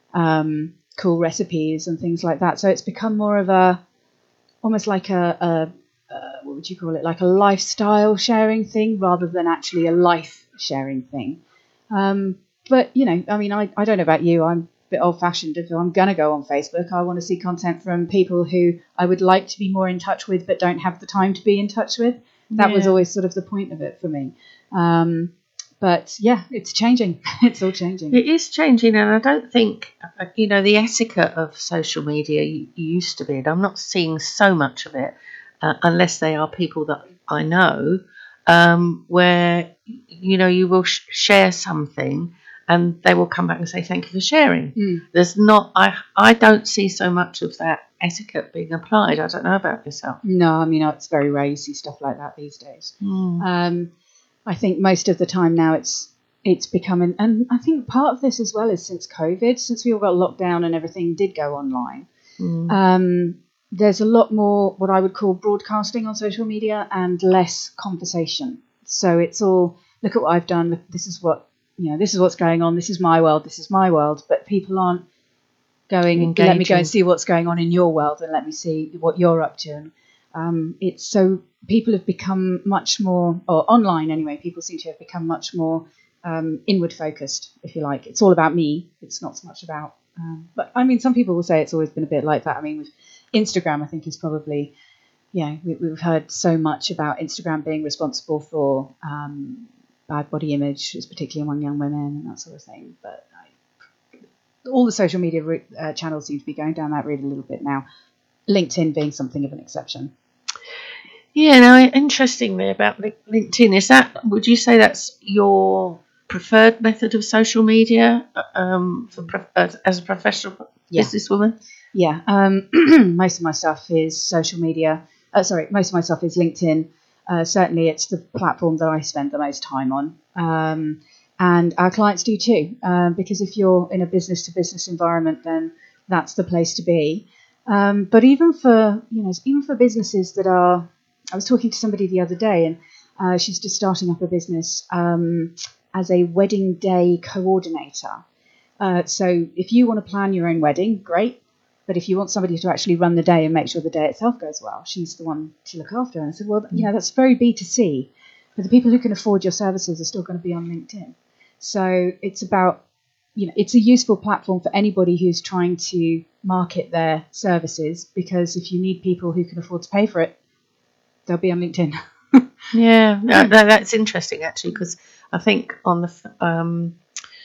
um, cool recipes and things like that. So it's become more of a, almost like a, a, a, what would you call it, like a lifestyle sharing thing rather than actually a life sharing thing. Um, but, you know, I mean, I, I don't know about you. I'm a bit old-fashioned. If I'm going to go on Facebook, I want to see content from people who I would like to be more in touch with but don't have the time to be in touch with. That Yeah. was always sort of the point of it for me. Um, but, yeah, it's changing. It's all changing. It is changing, and I don't think, you know, the etiquette of social media used to be, and I'm not seeing so much of it, uh, unless they are people that I know, um, where, you know, you will sh- share something, and they will come back and say thank you for sharing. Mm. There's not, I I don't see so much of that etiquette being applied. I don't know about yourself. No, I mean, it's very rare you see stuff like that these days. Mm. Um, I think most of the time now it's it's becoming, and I think part of this as well is since COVID, since we all got locked down and everything did go online. Mm. Um, there's a lot more what I would call broadcasting on social media and less conversation. So it's all, look at what I've done. Look, this is what, you know, this is what's going on. This is my world. This is my world. But people aren't going, Engaging. let me go and see what's going on in your world and let me see what you're up to. And um, it's so people have become much more, or online anyway, people seem to have become much more um, inward focused, if you like. It's all about me. It's not so much about, um, but I mean, some people will say it's always been a bit like that. I mean, with Instagram, I think is probably, yeah, we, we've heard so much about Instagram being responsible for um, bad body image, particularly among young women and that sort of thing. But I, all the social media uh, channels seem to be going down that route a little bit now. LinkedIn being something of an exception. Yeah, now interestingly about LinkedIn, is that, would you say that's your preferred method of social media um, for as, as a professional Yeah. businesswoman? Yeah, um, most of my stuff is social media. Uh, sorry, most of my stuff is LinkedIn. Uh, certainly, it's the platform that I spend the most time on, um, and our clients do too. Um, because if you're in a business-to-business environment, then that's the place to be. Um, but even for you know, even for businesses that are, I was talking to somebody the other day, and uh, she's just starting up a business um, as a wedding day coordinator. Uh, so if you want to plan your own wedding, great. But if you want somebody to actually run the day and make sure the day itself goes well, she's the one to look after. And I said, well, you know, that's very B two C. But the people who can afford your services are still going to be on LinkedIn. So it's about, you know, it's a useful platform for anybody who's trying to market their services, because if you need people who can afford to pay for it, they'll be on LinkedIn. Yeah, no, no, that's interesting actually, because I think on the um,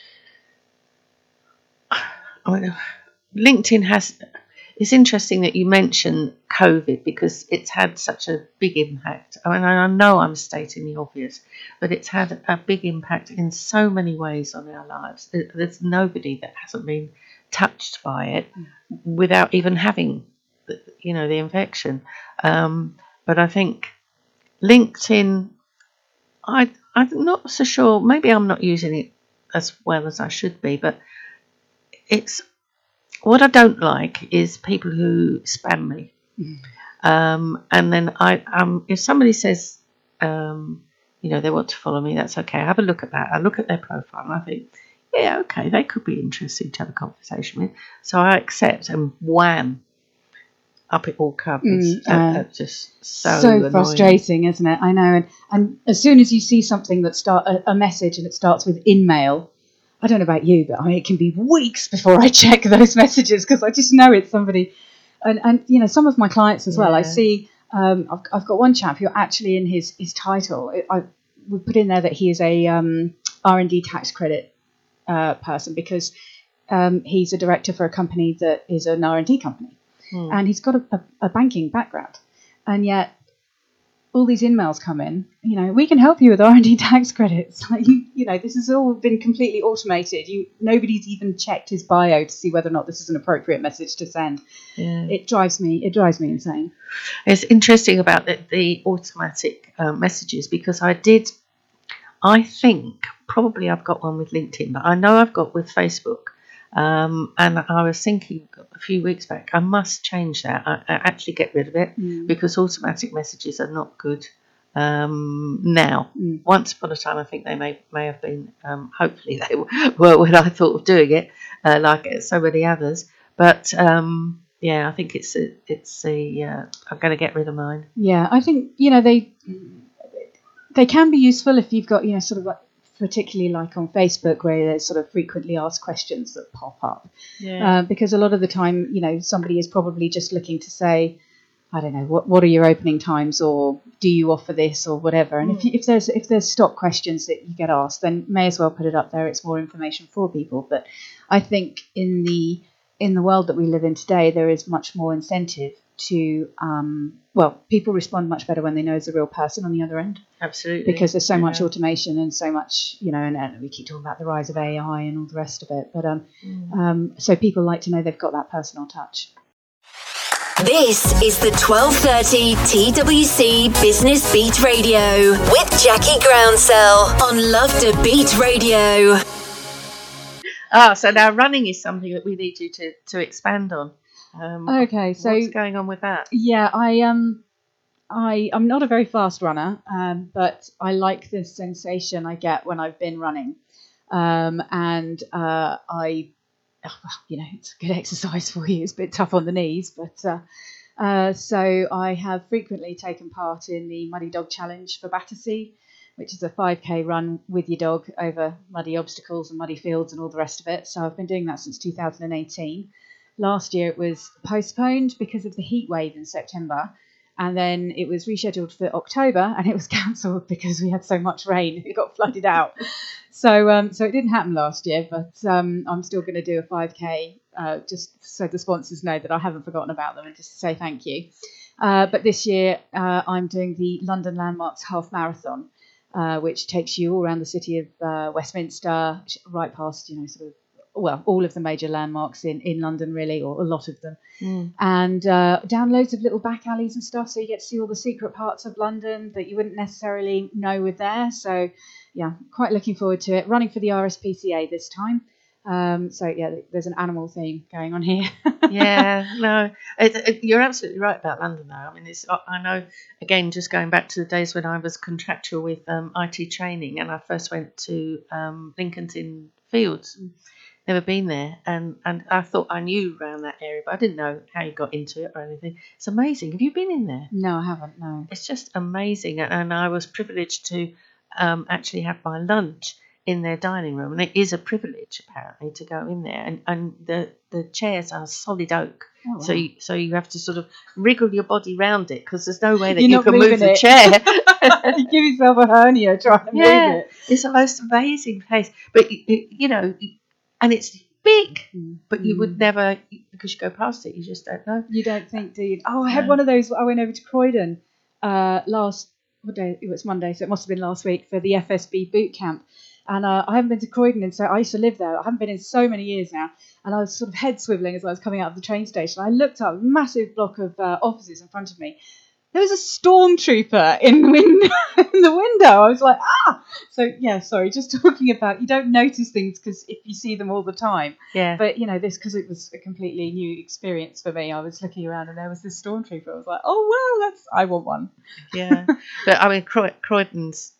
I mean, LinkedIn has. It's interesting that you mention COVID, because it's had such a big impact. I mean, I know I'm stating the obvious, but it's had a big impact in so many ways on our lives. There's nobody that hasn't been touched by it without even having, you know, the infection. Um, but I think LinkedIn, I, I'm not so sure. Maybe I'm not using it as well as I should be, but it's, what I don't like is people who spam me. Mm. Um, and then I, um, if somebody says, um, you know, they want to follow me, that's okay. I have a look at that. I look at their profile and I think, yeah, okay, they could be interesting to have a conversation with. So I accept, and wham, up it all comes. Mm, uh, that's just so so annoying. Frustrating, isn't it? I know. And, and as soon as you see something that start a, a message and it starts with in mail, I don't know about you, but I mean, it can be weeks before I check those messages, because I just know it's somebody. And, and you know, some of my clients as well, Yeah. I see, um, I've, I've got one chap who actually in his, his title, I would put in there that he is a um, R and D tax credit uh, person, because um, he's a director for a company that is an R and D company. Hmm. And he's got a, a, a banking background. And yet, all these emails come in, you know, we can help you with R and D tax credits. Like, you, you know, this has all been completely automated. You, nobody's even checked his bio to see whether or not this is an appropriate message to send. Yeah. It drives me, it drives me insane. It's interesting about the, the automatic uh, messages, because I did, I think probably I've got one with LinkedIn, but I know I've got with Facebook. Um, and I was thinking a few weeks back, I must change that. I, I actually get rid of it mm. because automatic messages are not good um, now. Mm. Once upon a time, I think they may may have been. Um, hopefully, they were when I thought of doing it, uh, like so many others. But um, yeah, I think it's a, it's a. Uh, I'm going to get rid of mine. Yeah, I think you know they they can be useful if you've got you know sort of like. Particularly like on Facebook, where there's sort of frequently asked questions that pop up. Yeah. Uh, because a lot of the time, you know, somebody is probably just looking to say, I don't know, what what are your opening times, or do you offer this, or whatever. And mm. if you, if there's if there's stock questions that you get asked, then may as well put it up there. It's more information for people. But I think in the in the world that we live in today, there is much more incentive to, um, well, people respond much better when they know there's a real person on the other end. Absolutely. Because there's so yeah. much automation and so much, you know, and, and we keep talking about the rise of A I and all the rest of it. But um, mm. um, so people like to know they've got that personal touch. This is the twelve thirty T W C Business Beat Radio with Jackie Groundsell on Love to Beat Radio. Ah, so now running is something that we need you to, to expand on. Um, okay, so what's going on with that? Yeah, I um, I I'm not a very fast runner, um, but I like the sensation I get when I've been running, um, and uh, I, oh, well, you know, it's good exercise for you. It's a bit tough on the knees, but uh, uh, so I have frequently taken part in the Muddy Dog Challenge for Battersea, which is a five K run with your dog over muddy obstacles and muddy fields and all the rest of it. So I've been doing that since two thousand eighteen. Last year it was postponed because of the heat wave in September, and then it was rescheduled for October, and it was cancelled because we had so much rain. It got flooded out. So um, so it didn't happen last year, but um, I'm still going to do a five K uh, just so the sponsors know that I haven't forgotten about them and just to say thank you. Uh, but this year uh, I'm doing the London Landmarks Half Marathon, uh, which takes you all around the city of uh, Westminster, right past, you know, sort of, well, all of the major landmarks in, in London, really, or a lot of them. Mm. And uh, down loads of little back alleys and stuff, so you get to see all the secret parts of London that you wouldn't necessarily know were there. So, yeah, quite looking forward to it. Running for the R S P C A this time. Um, so, yeah, there's an animal theme going on here. yeah, no, it, it, you're absolutely right about London, though. I mean, it's, I know, again, just going back to the days when I was contractual with um, I T training, and I first went to um, Lincoln's Inn Fields. Never been there, and, and I thought I knew around that area, but I didn't know how you got into it or anything. It's amazing. Have you been in there? No, I haven't, no. It's just amazing, and, and I was privileged to um, actually have my lunch in their dining room, and it is a privilege apparently to go in there, and, and the, the chairs are solid oak. Oh, wow. So you, so you have to sort of wriggle your body round it because there's no way that You're you can move it. the chair. You give yourself a hernia trying to yeah, move it. It's the most amazing place, but you, you know. And it's big, but you would never, because you go past it, you just don't know. You don't think, do you? Oh, I had one of those. I went over to Croydon uh, last, what day? It was Monday, so it must have been last week for the F S B boot camp. And uh, I haven't been to Croydon, and so I used to live there. I haven't been in so many years now. And I was sort of head swiveling as I was coming out of the train station. I looked up, massive block of uh, offices in front of me. There was a stormtrooper in the window. in the window. I was like, ah! So, yeah, sorry, just talking about, you don't notice things because if you see them all the time. Yeah. But, you know, this, because it was a completely new experience for me, I was looking around and there was this stormtrooper. I was like, oh, wow, that's, I want one. Yeah. But, I mean, Croy- Croydon's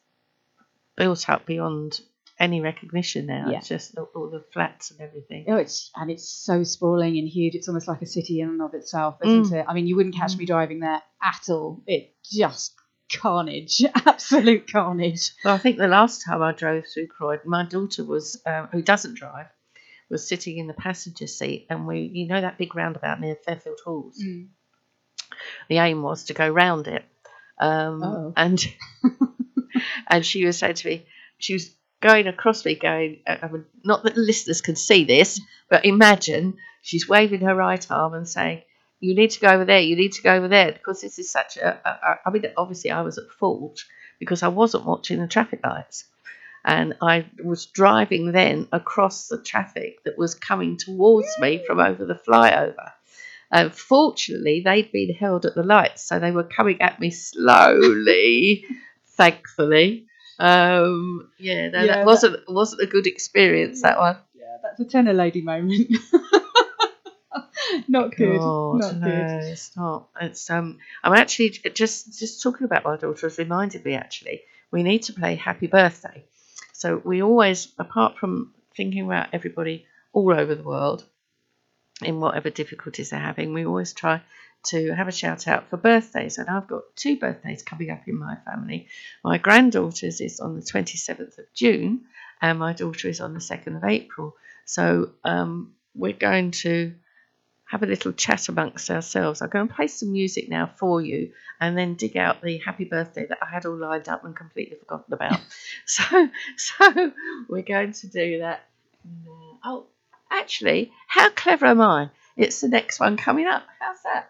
built up beyond any recognition now. Yeah. It's just all, all the flats and everything. Oh, it's and it's so sprawling and huge. It's almost like a city in and of itself, isn't mm. it? I mean, you wouldn't catch mm. me driving there at all. It just carnage, absolute carnage. Well, I think the last time I drove through Croydon, my daughter was, um, who doesn't drive, was sitting in the passenger seat, and we, you know, that big roundabout near Fairfield Halls. Mm. The aim was to go round it, um, oh. and and she was saying to me, she was going across me, going, I mean, not that the listeners can see this, but imagine she's waving her right arm and saying, you need to go over there, you need to go over there, because this is such a, a, a I mean, obviously I was at fault because I wasn't watching the traffic lights, and I was driving then across the traffic that was coming towards me from over the flyover. And fortunately, they'd been held at the lights, so they were coming at me slowly, thankfully. Um, yeah, no, yeah, that wasn't that, wasn't a good experience, that one. Yeah, that's a tenor lady moment. Not good. God, not no, good. It's not. It's um. I'm actually just just talking about my daughter has reminded me. Actually, we need to play Happy Birthday. So we always, apart from thinking about everybody all over the world in whatever difficulties they're having, we always try to have a shout out for birthdays, and I've got two birthdays coming up in my family. My granddaughter's is on the twenty-seventh of June, and my daughter is on the second of April. So um, we're going to have a little chat amongst ourselves. I'm going to play some music now for you, and then dig out the happy birthday that I had all lined up and completely forgotten about. so, so we're going to do that now. Oh, actually, how clever am I? It's the next one coming up. How's that?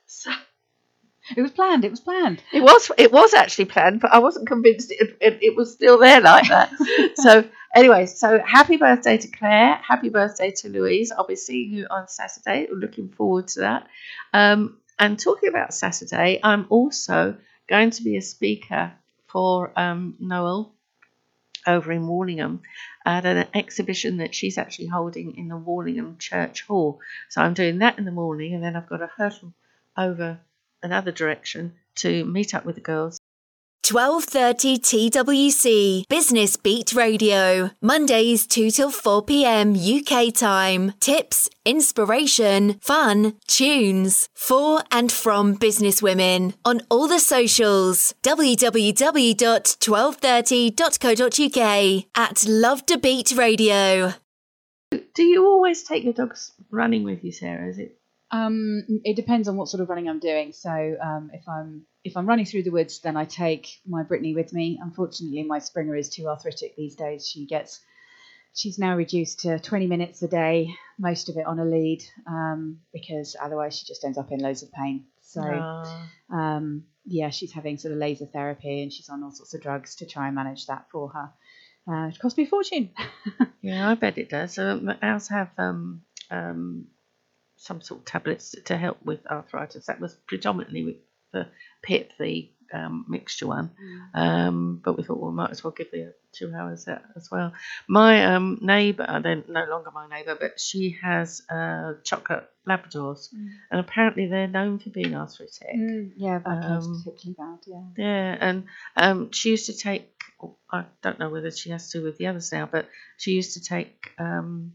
So It was planned. It was planned. it was it was actually planned, but I wasn't convinced it, it, it was still there like that. So anyway, so happy birthday to Claire. Happy birthday to Louise. I'll be seeing you on Saturday. Looking forward to that. Um, and talking about Saturday, I'm also going to be a speaker for um, Noel over in Warlingham at an exhibition that she's actually holding in the Warlingham Church Hall. So I'm doing that in the morning, and then I've got to hurtle over another direction to meet up with the girls. twelve thirty T W C Business Beat Radio. Mondays two till four p.m. U K time. Tips, inspiration, fun, tunes. For and from businesswomen. On all the socials. w w w dot twelve thirty dot co dot u k. At Love to Beat Radio. Do you always take your dogs running with you, Sarah? Is it? Um, it depends on what sort of running I'm doing. So um, if I'm if I'm running through the woods, then I take my Brittany with me. Unfortunately, my Springer is too arthritic these days. She gets she's now reduced to twenty minutes a day, most of it on a lead, um, because otherwise she just ends up in loads of pain. So Oh. um, yeah, she's having sort of laser therapy and she's on all sorts of drugs to try and manage that for her. Uh, it cost me a fortune. Yeah, I bet it does. Um, ours have um, um, some sort of tablets to help with arthritis. That was predominantly with the Pip, the um, mixture one. Mm. Um, but we thought, well, we might as well give the two hours that as well. My um, neighbour, they're no longer my neighbour, but she has uh, chocolate Labradors, mm. and apparently they're known for being arthritic. Mm, yeah, that um, particularly bad. Yeah. Yeah, and um, she used to take. I don't know whether she has to with the others now, but she used to take um,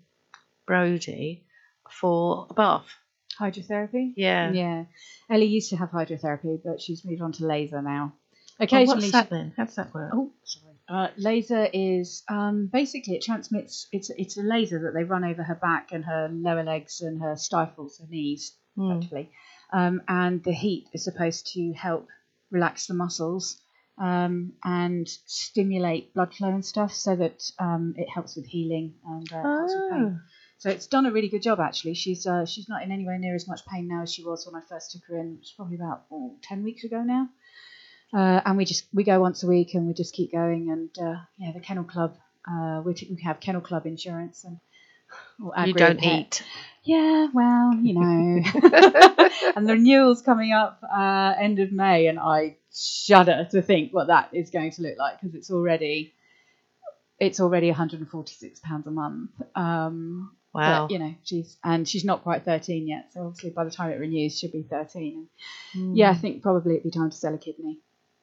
Brody for a bath. Hydrotherapy? Yeah. Yeah. Ellie used to have hydrotherapy, but she's moved on to laser now. Occasionally. Oh, what's that she... then? How does that work? Oh, sorry. Uh, laser is um, basically it transmits. It's it's a laser that they run over her back and her lower legs and her stifles, her knees, mm. effectively. Um, and the heat is supposed to help relax the muscles um, and stimulate blood flow and stuff, so that um, it helps with healing and uh, helps with pain. So it's done a really good job, actually. She's uh, she's not in anywhere near as much pain now as she was when I first took her in. It's probably about oh, ten weeks ago now. Uh, and we just we go once a week and we just keep going. And uh, yeah, the Kennel Club, uh, we, we have Kennel Club insurance. And you don't pet. Eat. Yeah, well, you know. And the renewal's coming up uh, end of May, and I shudder to think what that is going to look like, because it's already it's already one hundred forty-six pounds a month. Um, Wow. But, you know, she's and she's not quite thirteen yet, so obviously by the time it renews, she'll be thirteen. And mm. Yeah, I think probably it'd be time to sell a kidney.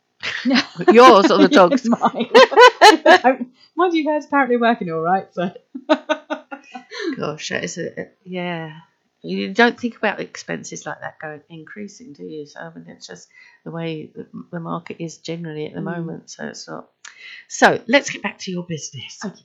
Yours or the dog's? Mine. Mind you, hers apparently working all right. So. Gosh, that is a yeah. You don't think about expenses like that going increasing, do you? So I mean, it's just the way the market is generally at the mm. moment. So it's not. So let's get back to your business. Okay.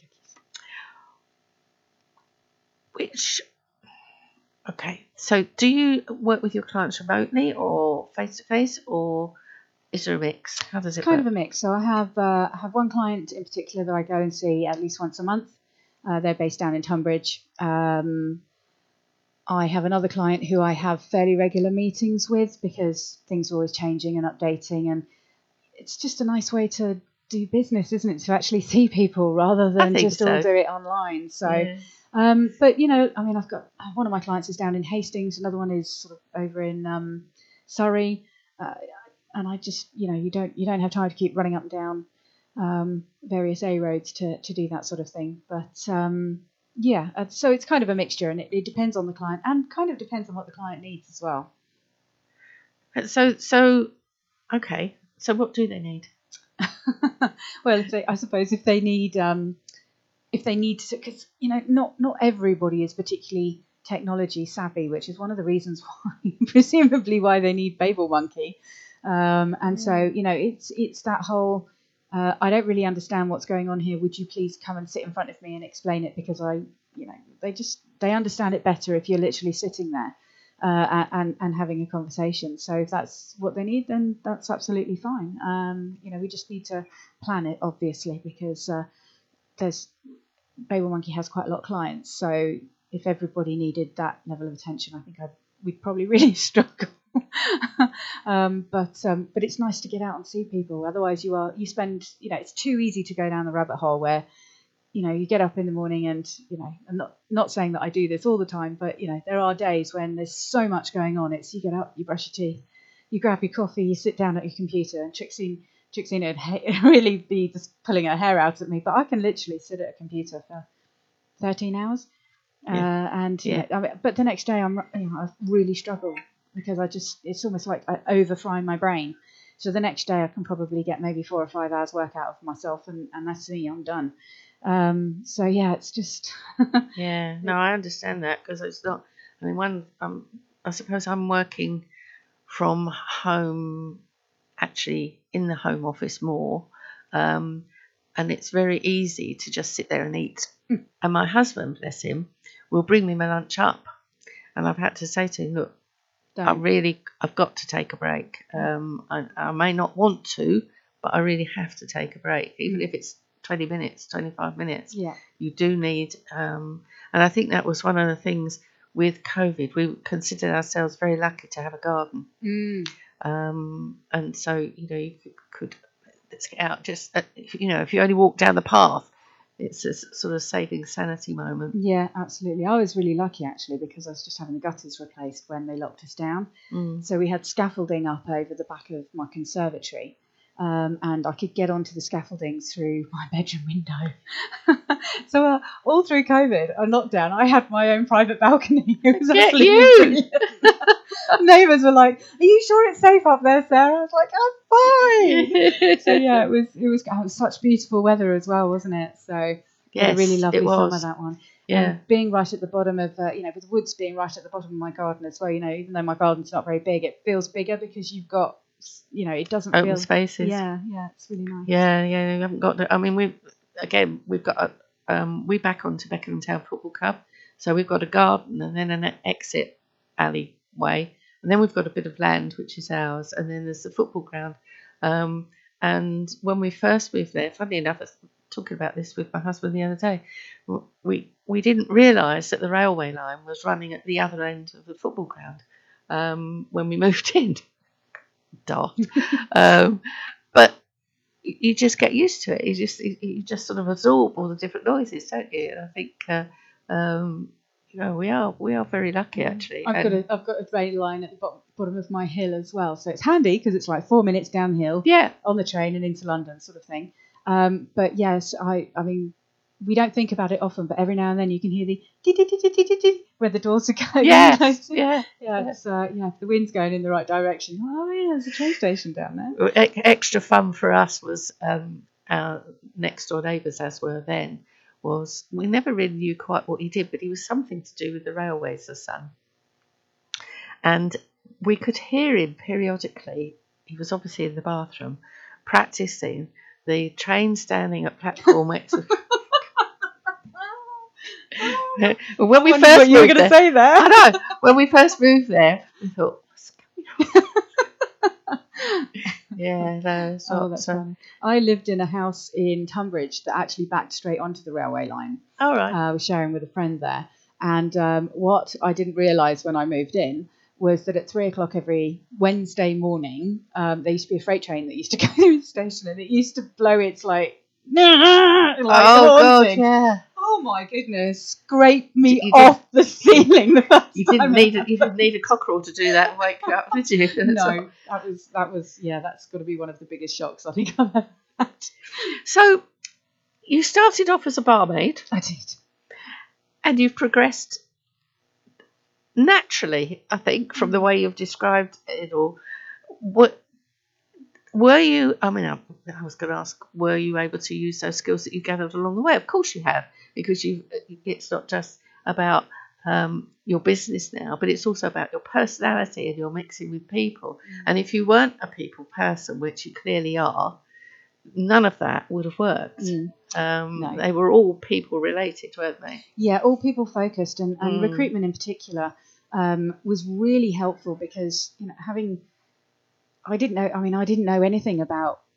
Which, okay, so do you work with your clients remotely or face-to-face, or is there a mix? How does it kind work? Kind of a mix. So I have uh, I have one client in particular that I go and see at least once a month. Uh, they're based down in Tunbridge. Um, I have another client who I have fairly regular meetings with, because things are always changing and updating, and it's just a nice way to do business, isn't it? To actually see people rather than just so. all do it online. So. Yeah. Um, but, you know, I mean, I've got one of my clients is down in Hastings. Another one is sort of over in um, Surrey. Uh, and I just, you know, you don't you don't have time to keep running up and down um, various A roads to, to do that sort of thing. But, um, yeah, uh, so it's kind of a mixture, and it, it depends on the client and kind of depends on what the client needs as well. So, so okay. So what do they need? Well, if they, I suppose if they need... Um, If they need to, because, you know, not, not everybody is particularly technology savvy, which is one of the reasons why, presumably why they need Babel Monkey. Um, and mm. so, you know, it's it's that whole, uh, I don't really understand what's going on here. Would you please come and sit in front of me and explain it? Because I, you know, they just, they understand it better if you're literally sitting there uh, and, and having a conversation. So if that's what they need, then that's absolutely fine. Um, you know, we just need to plan it, obviously, because uh, there's, Babel Monkey has quite a lot of clients, so if everybody needed that level of attention, I think I'd, we'd probably really struggle. um, but um, but it's nice to get out and see people. Otherwise, you are you spend you know it's too easy to go down the rabbit hole where you know you get up in the morning and you know I'm not not saying that I do this all the time, but you know there are days when there's so much going on. It's you get up, you brush your teeth, you grab your coffee, you sit down at your computer, and Trixie Trixie would ha- really be just pulling her hair out at me, but I can literally sit at a computer for thirteen hours. Yeah. Uh, and you Yeah. know, I mean, but the next day I'm you know I really struggle because I just it's almost like I over fry my brain. So the next day I can probably get maybe four or five hours work out of myself, and, and that's me. I'm done. Um, so yeah, it's just Yeah, no, I understand that because it's not. I mean, one. Um, I suppose I'm working from home, actually in the home office more, um, and it's very easy to just sit there and eat. Mm. And my husband, bless him, will bring me my lunch up, and I've had to say to him, look, I don't. really, I've got to take a break. Um, I, I may not want to, but I really have to take a break, even Mm. if it's twenty minutes, twenty-five minutes. Yeah. You do need, um, and I think that was one of the things with COVID. We considered ourselves very lucky to have a garden, Mm. um, and so you know you could, could let's get out. Just uh, you know, if you only walk down the path, it's a s- sort of saving sanity moment. Yeah, absolutely. I was really lucky actually because I was just having the gutters replaced when they locked us down. Mm. So we had scaffolding up over the back of my conservatory, um, and I could get onto the scaffolding through my bedroom window. so uh, all through COVID and lockdown, I had my own private balcony. It was Get absolutely you! brilliant. Neighbours were like, "Are you sure it's safe up there, Sarah?" I was like, "I'm fine." So yeah, it was it was, it was such beautiful weather as well, wasn't it? So Yes, a really lovely it summer was. that one. Yeah. And being right at the bottom of, uh, you know, with the woods being right at the bottom of my garden as well, you know, even though my garden's not very big, it feels bigger because you've got, you know, it doesn't Open feel. spaces. Yeah, yeah, it's really nice. Yeah, yeah, we haven't got. The, I mean, we've again we've got a, um, we back onto Beckenham Town Football Club, so we've got a garden and then an exit alleyway, and then we've got a bit of land which is ours, and then there's the football ground. Um, and when we first moved there, funny enough, I was talking about this with my husband the other day, we we didn't realise that the railway line was running at the other end of the football ground um, when we moved in. Daft, um, but you just get used to it. You just you just sort of absorb all the different noises, don't you? And I think uh, um, you know we are we are very lucky actually. I've got And- a I've got a rail line at the bottom, bottom of my hill as well, so it's handy because it's like four minutes downhill yeah, on the train and into London, sort of thing. Um, but yes, I I mean. We don't think about it often, but every now and then you can hear the dee dee dee dee dee dee dee where the doors are going. yes, You know, so- yeah. Yeah, it's, uh, yeah, if the wind's going in the right direction. Oh, yeah, there's a train station down there. E- Extra fun for us was um, our next door neighbours, as were then, was we never really knew quite what he did, but he was something to do with the railways, the son. And we could hear him periodically. He was obviously in the bathroom practicing the train standing at platform X. When we I wondered first what you were moved going to there, say there. I know. When we first moved there, we thought, what's going on? Yeah, no, it's Oh, not, that's so. funny. I lived in a house in Tunbridge that actually backed straight onto the railway line. All right. Uh, I was sharing with a friend there. And um, what I didn't realise when I moved in was that at three o'clock every Wednesday morning, um, there used to be a freight train that used to go through the station, and it used to blow its like, like oh horn God, thing. yeah. Oh my goodness! Scrape me You off the ceiling. The first You didn't time need it a, you didn't need a cockerel to do that and wake you up, did you? That's all. No, that was that was yeah. That's got to be one of the biggest shocks I think I've ever had. So you started off as a barmaid, I did. and you've progressed naturally, I think, from the way you've described it all. What were you? I mean, I, I was going to ask, were you able to use those skills that you gathered along the way? Of course, you have, because you. It's not just about um, your business now, but it's also about your personality and your mixing with people. Mm. And if you weren't a people person, which you clearly are, none of that would have worked. Mm. Um, No. They were all people related, weren't they? Yeah, all people focused, and, and Mm. recruitment in particular um, was really helpful because you know having I didn't know. I mean, I didn't know anything about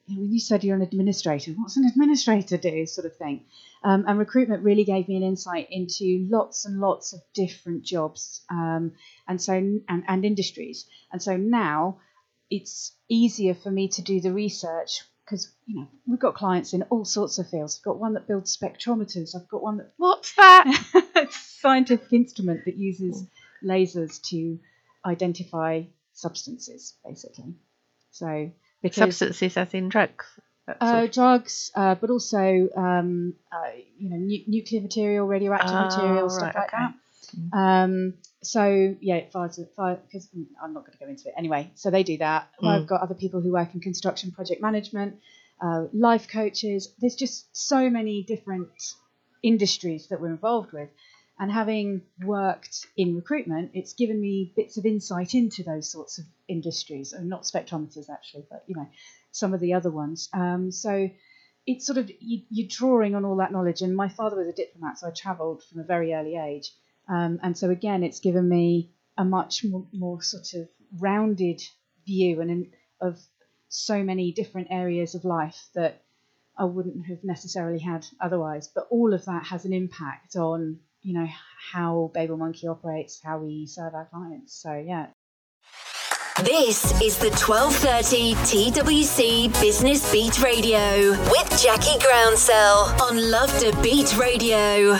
when you said you're an administrator, what's an administrator do, sort of thing. Um, and recruitment really gave me an insight into lots and lots of different jobs um, and so and, and industries. And so now it's easier for me to do the research because, you know, we've got clients in all sorts of fields. I've got one that builds spectrometers. I've got one that... What's that? It's a scientific instrument that uses lasers to identify substances, basically. So because Substances as in drugs? That sort uh, of- drugs, uh, but also um, uh, you know nu- nuclear material, radioactive Ah, material, stuff right, like okay. that. Um, so yeah, it fires fire because I'm not going to go into it anyway. So they do that. Mm. I've got other people who work in construction project management, uh, life coaches. There's just so many different industries that we're involved with. And having worked in recruitment, it's given me bits of insight into those sorts of industries, and not spectrometers actually, but you know, some of the other ones. Um, so it's sort of you, you're drawing on all that knowledge. And my father was a diplomat, so I travelled from a very early age. Um, and so again, it's given me a much more, more sort of rounded view and in, of so many different areas of life that I wouldn't have necessarily had otherwise. But all of that has an impact on, you know, how Babel Monkey operates, how we serve our clients. So yeah. This is the twelve thirty T W C Business Beat Radio with Jackie Groundsell on Love to Beat Radio.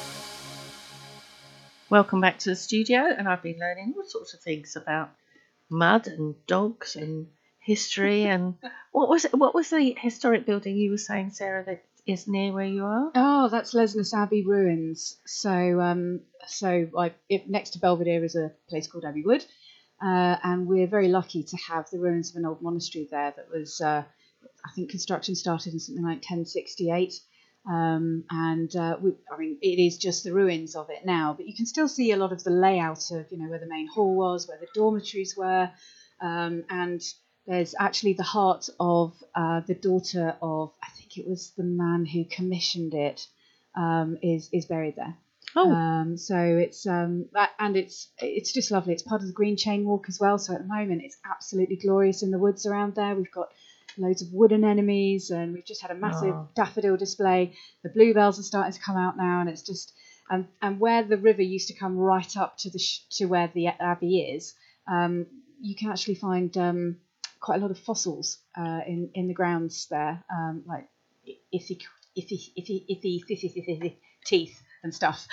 Welcome back to the studio, and I've been learning all sorts of things about mud and dogs and history. And what was it, what was the historic building you were saying, Sarah, that is near where you are? Oh, that's Lesnes Abbey ruins. So, um, so I, it, next to Belvedere is a place called Abbey Wood, uh, and we're very lucky to have the ruins of an old monastery there that was, uh, I think, construction started in something like ten sixty-eight. Um, and uh, we, I mean, it is just the ruins of it now, but you can still see a lot of the layout of, you know, where the main hall was, where the dormitories were, um, and there's actually the heart of uh, the daughter of, I think it was the man who commissioned it, um, is is buried there. Oh, Um, so it's um, that, and it's it's just lovely. It's part of the Green Chain Walk as well. So at the moment, it's absolutely glorious in the woods around there. We've got loads of wooden anemones, and we've just had a massive Oh. daffodil display. The bluebells are starting to come out now, and it's just and and where the river used to come right up to the sh- to where the abbey is, um, you can actually find um, quite a lot of fossils uh, in in the grounds there, um, like iffy iffy iffy iffy iffy iffy teeth and stuff.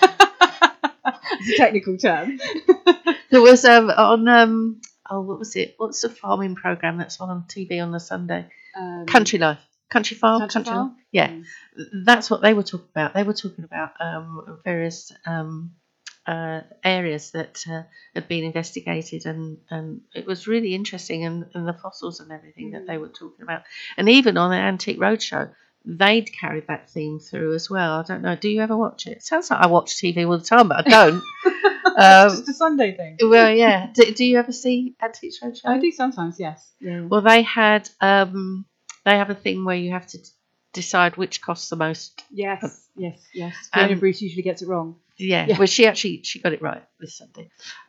It's a technical term. there was um, on um, oh, what was it? What's the farming program that's on T V on the Sunday? Um, Country Life, Country Farm, Country Farm? Life. Yeah, Mm. that's what they were talking about. They were talking about um, various um, uh, areas that uh, had been investigated, and, and it was really interesting, and, and the fossils and everything that they were talking about. And even on the Antique Roadshow, they'd carried that theme through as well. I don't know. Do you ever watch it? Sounds like I watch T V all the time, but I don't. It's um, just a Sunday thing. well, yeah. Do, do you ever see Antique Roadshow? I do sometimes, yes. Yeah. Well, they had um, they have a thing where you have to d- decide which costs the most. Yes, yes, yes. Fiona Um, Bruce usually gets it wrong. Yeah, Yeah. well, she actually she got it right this Sunday,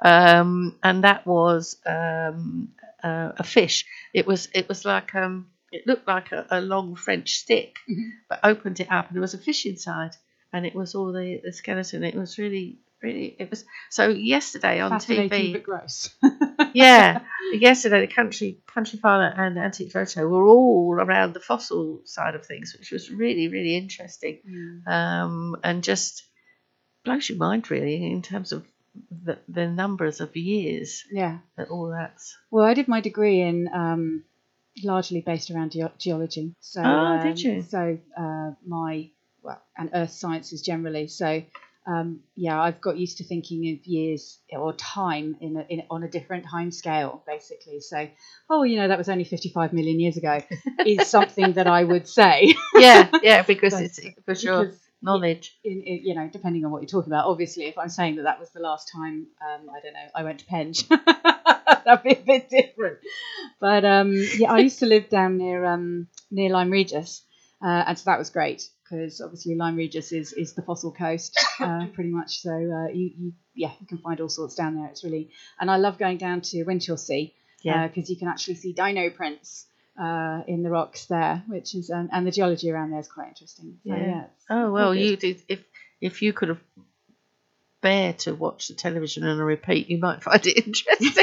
um, and that was um, uh, a fish. It was it was like um, it looked like a, a long French stick, Mhm. but opened it up and there was a fish inside, and it was all the, the skeleton. It was really really it was so yesterday on T Fascinating V. but gross. Yeah, yesterday the country country father and Antique Photo were all around the fossil side of things, which was really really interesting, Mm. um, and just blows your mind really in terms of the, the numbers of years Yeah. that all that's. Well, I did my degree in um, largely based around ge- geology. So, Oh, did um, you? So uh, my well, and earth sciences generally. So, um, yeah, I've got used to thinking of years or time in, a, in on a different time scale, basically. So, oh, you know, that was only fifty-five million years ago, is something that I would say. Yeah, yeah, because But- it's for sure because knowledge. in, in, you know, depending on what you're talking about. Obviously, if I'm saying that that was the last time, um, I don't know, I went to Penge, that'd be a bit different. But um, yeah, I used to live down near um, near Lyme Regis, uh, and so that was great because obviously Lyme Regis is, is the fossil coast, uh, pretty much. So uh, you, you yeah, you can find all sorts down there. It's really, and I love going down to Winchelsea Yeah, because you can actually see dino prints. uh, in the rocks there, which is and, and the geology around there is quite interesting. So, Yeah. yeah it's Oh all well, good. you did. If if you could have bear to watch the television on a repeat, you might find it interesting.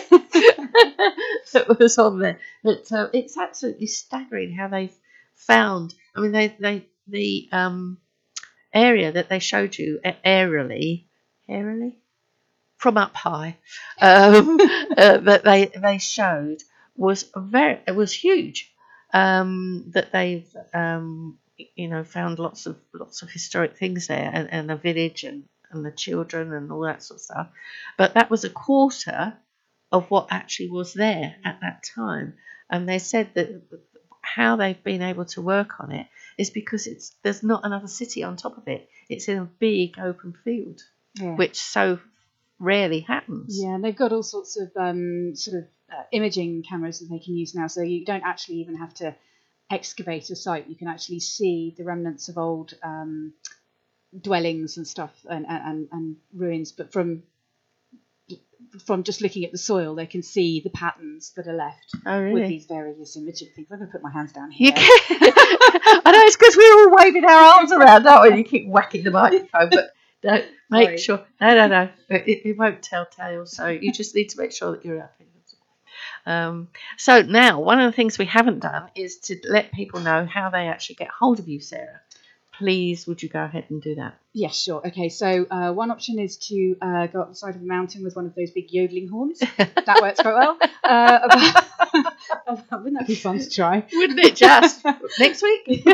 That was on there, but uh, it's absolutely staggering how they've found. I mean, they they the um area that they showed you a- aerially, aerially from up high, um, uh, that they they showed was very it was huge. Um, that they've um, you know found lots of lots of historic things there, and, and a village and, and the children and all that sort of stuff. But that was a quarter of what actually was there at that time, and they said that how they've been able to work on it is because it's there's not another city on top of it. It's in a big open field, Yeah. which so rarely happens. Yeah, and they've got all sorts of um, sort of uh, imaging cameras that they can use now, so you don't actually even have to excavate a site. You can actually see the remnants of old um, dwellings and stuff and, and, and ruins, but from from just looking at the soil, they can see the patterns that are left Oh, really? with these various imaging things. I'm going to put my hands down here. You can. I know it's because we're all waving our arms around, aren't we? You keep whacking the microphone, but don't make Sorry. sure. No, no, no. It, it won't tell tales, so you just need to make sure that you're happy. Um, so now, one of the things we haven't done is to let people know how they actually get hold of you, Sarah. Please, would you go ahead and do that? Yes, sure. Okay, so uh, one option is to uh, go up the side of a mountain with one of those big yodeling horns. That works quite well. Uh, about, wouldn't that be fun to try? Wouldn't it just? Next week?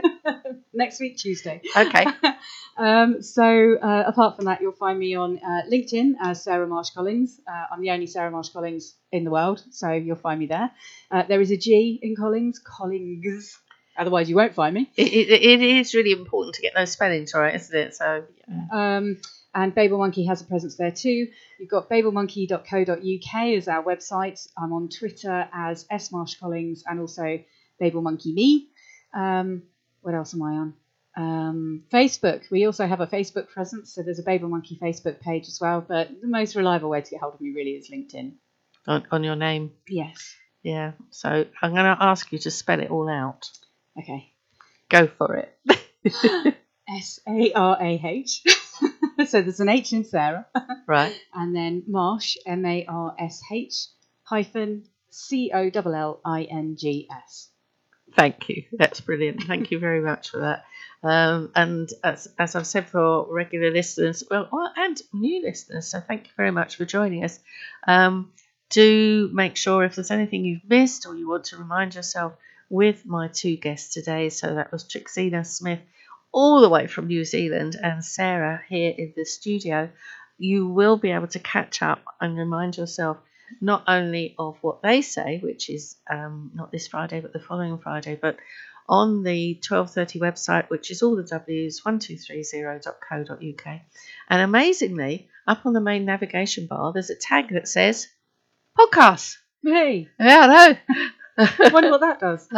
Next week, Tuesday. Okay. Um, so uh, apart from that, you'll find me on uh, LinkedIn as Sarah Marsh Collings. Uh, I'm the only Sarah Marsh Collings in the world, so you'll find me there. Uh, there is a G in Collings, Collings. Otherwise, you won't find me. It, it, it is really important to get those spellings right, isn't it? So, yeah. Um, and Babel Monkey has a presence there too. You've got babel monkey dot co dot uk as our website. I'm on Twitter as S Marsh Collings and also Babel Monkey Me. Um, what else am I on? Um, Facebook. We also have a Facebook presence, so there's a Babel Monkey Facebook page as well. But the most reliable way to get hold of me really is LinkedIn. on, on your name. Yes. Yeah. So I'm going to ask you to spell it all out. Okay. Go for it. S A R A H. So there's an H in Sarah. Right. And then Marsh, M A R S H hyphen C O L L I N G S. Thank you. That's brilliant. Thank you very much for that. Um, and as, as I've said for regular listeners, well, well, and new listeners, so thank you very much for joining us. Um, do make sure if there's anything you've missed or you want to remind yourself with my two guests today. So that was Trixina Smith all the way from New Zealand and Sarah here in the studio. You will be able to catch up and remind yourself not only of what they say, which is um, not this Friday but the following Friday, but on the twelve thirty website, which is all the W's, one two three zero dot co dot uk. And amazingly, up on the main navigation bar, there's a tag that says podcast. Hey, Yeah, I know. wonder what that does.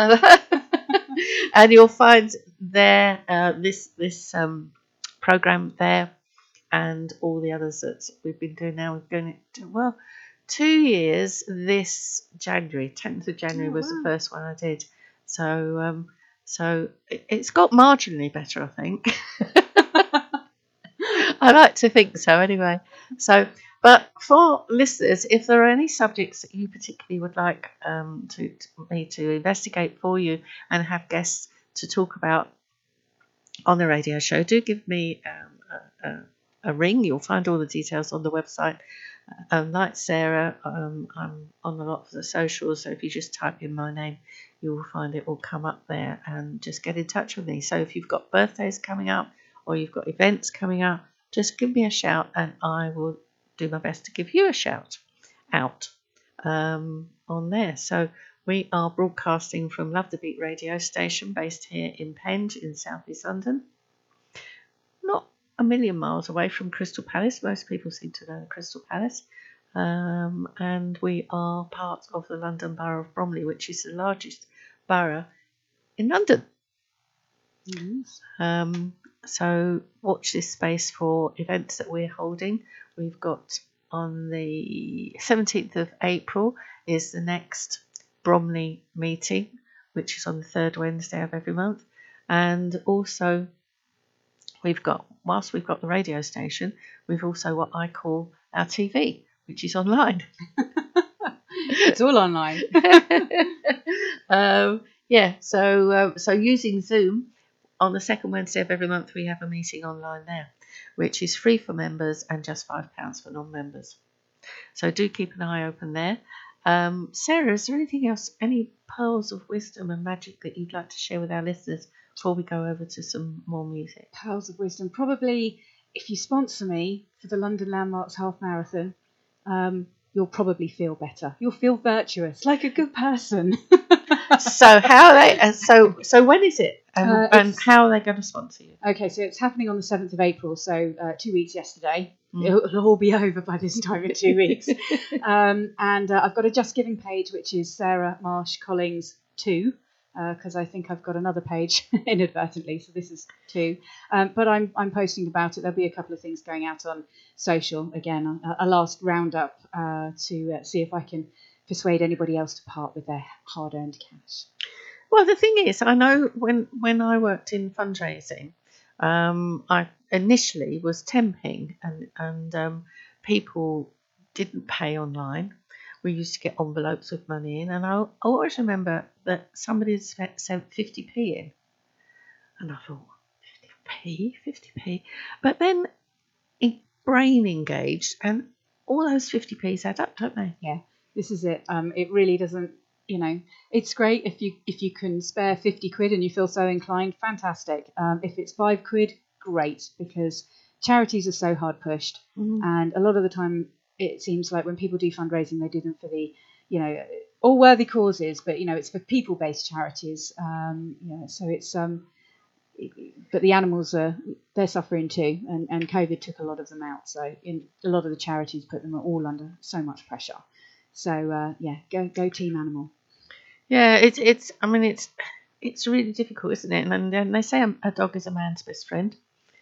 And you'll find there uh, this this um, program there, and all the others that we've been doing now. We're going to well, two years this January, tenth of January Oh, was wow. the first one I did. So um, so it, it's got marginally better, I think. I like to think so, anyway. So. But for listeners, if there are any subjects that you particularly would like um, to, to me to investigate for you and have guests to talk about on the radio show, do give me um, a, a, a ring. You'll find all the details on the website. Um, like Sarah, um, I'm on a lot of the socials, so if you just type in my name, you will find it will come up there, and just get in touch with me. So if you've got birthdays coming up or you've got events coming up, just give me a shout and I will do my best to give you a shout out um, on there. So we are broadcasting from Love the Beat radio station based here in Penge in South East London. Not a million miles away from Crystal Palace. Most people seem to know Crystal Palace. Um, and we are part of the London Borough of Bromley, which is the largest borough in London. Mm-hmm. Um, so watch this space for events that we're holding. We've got on the seventeenth of April is the next Bromley meeting, which is on the third Wednesday of every month. And also, we've got, whilst we've got the radio station, we've also what I call our T V, which is online. It's all online. um, yeah, so uh, so using Zoom, on the second Wednesday of every month, we have a meeting online there, which is free for members and just five pounds for non-members. So do keep an eye open there. Um, Sarah, is there anything else, any pearls of wisdom and magic that you'd like to share with our listeners before we go over to some more music? Pearls of wisdom. Probably, if you sponsor me for the London Landmarks Half Marathon, um, you'll probably feel better. You'll feel virtuous, like a good person. So how are they? Uh, so so when is it? Um, Uh, and it's- how are they going to sponsor you? Okay, so it's happening on the seventh of April, so uh, two weeks yesterday. Mm. It'll, it'll all be over by this time in two weeks. Um, and uh, I've got a Just Giving page, which is Sarah Marsh Collings two, because I think I've got another page inadvertently, so this is two. Um, but I'm I'm posting about it. There'll be a couple of things going out on social again, a, a last roundup uh, to uh, see if I can persuade anybody else to part with their hard-earned cash. Well, the thing is, I know when when I worked in fundraising, um, I initially was temping, and and um, people didn't pay online. We used to get envelopes with money in, and I, I always remember that somebody had spent, sent fifty p in, and I thought fifty p, fifty p, but then it brain engaged, and all those fifty p's add up, don't they? Yeah, this is it. Um, it really doesn't. You know, it's great if you if you can spare fifty quid and you feel so inclined, fantastic. Um, if it's five quid, great, because charities are so hard pushed, Mm. and a lot of the time it seems like when people do fundraising, they do them for the, you know, all worthy causes, but you know, it's for people-based charities. Um, you know, so it's um, but the animals are they're suffering too, and and COVID took a lot of them out. So in a lot of the charities put them all under so much pressure. So uh, yeah, go go team animal. Yeah, it's it's. I mean, it's it's really difficult, isn't it? And then they say a, a dog is a man's best friend,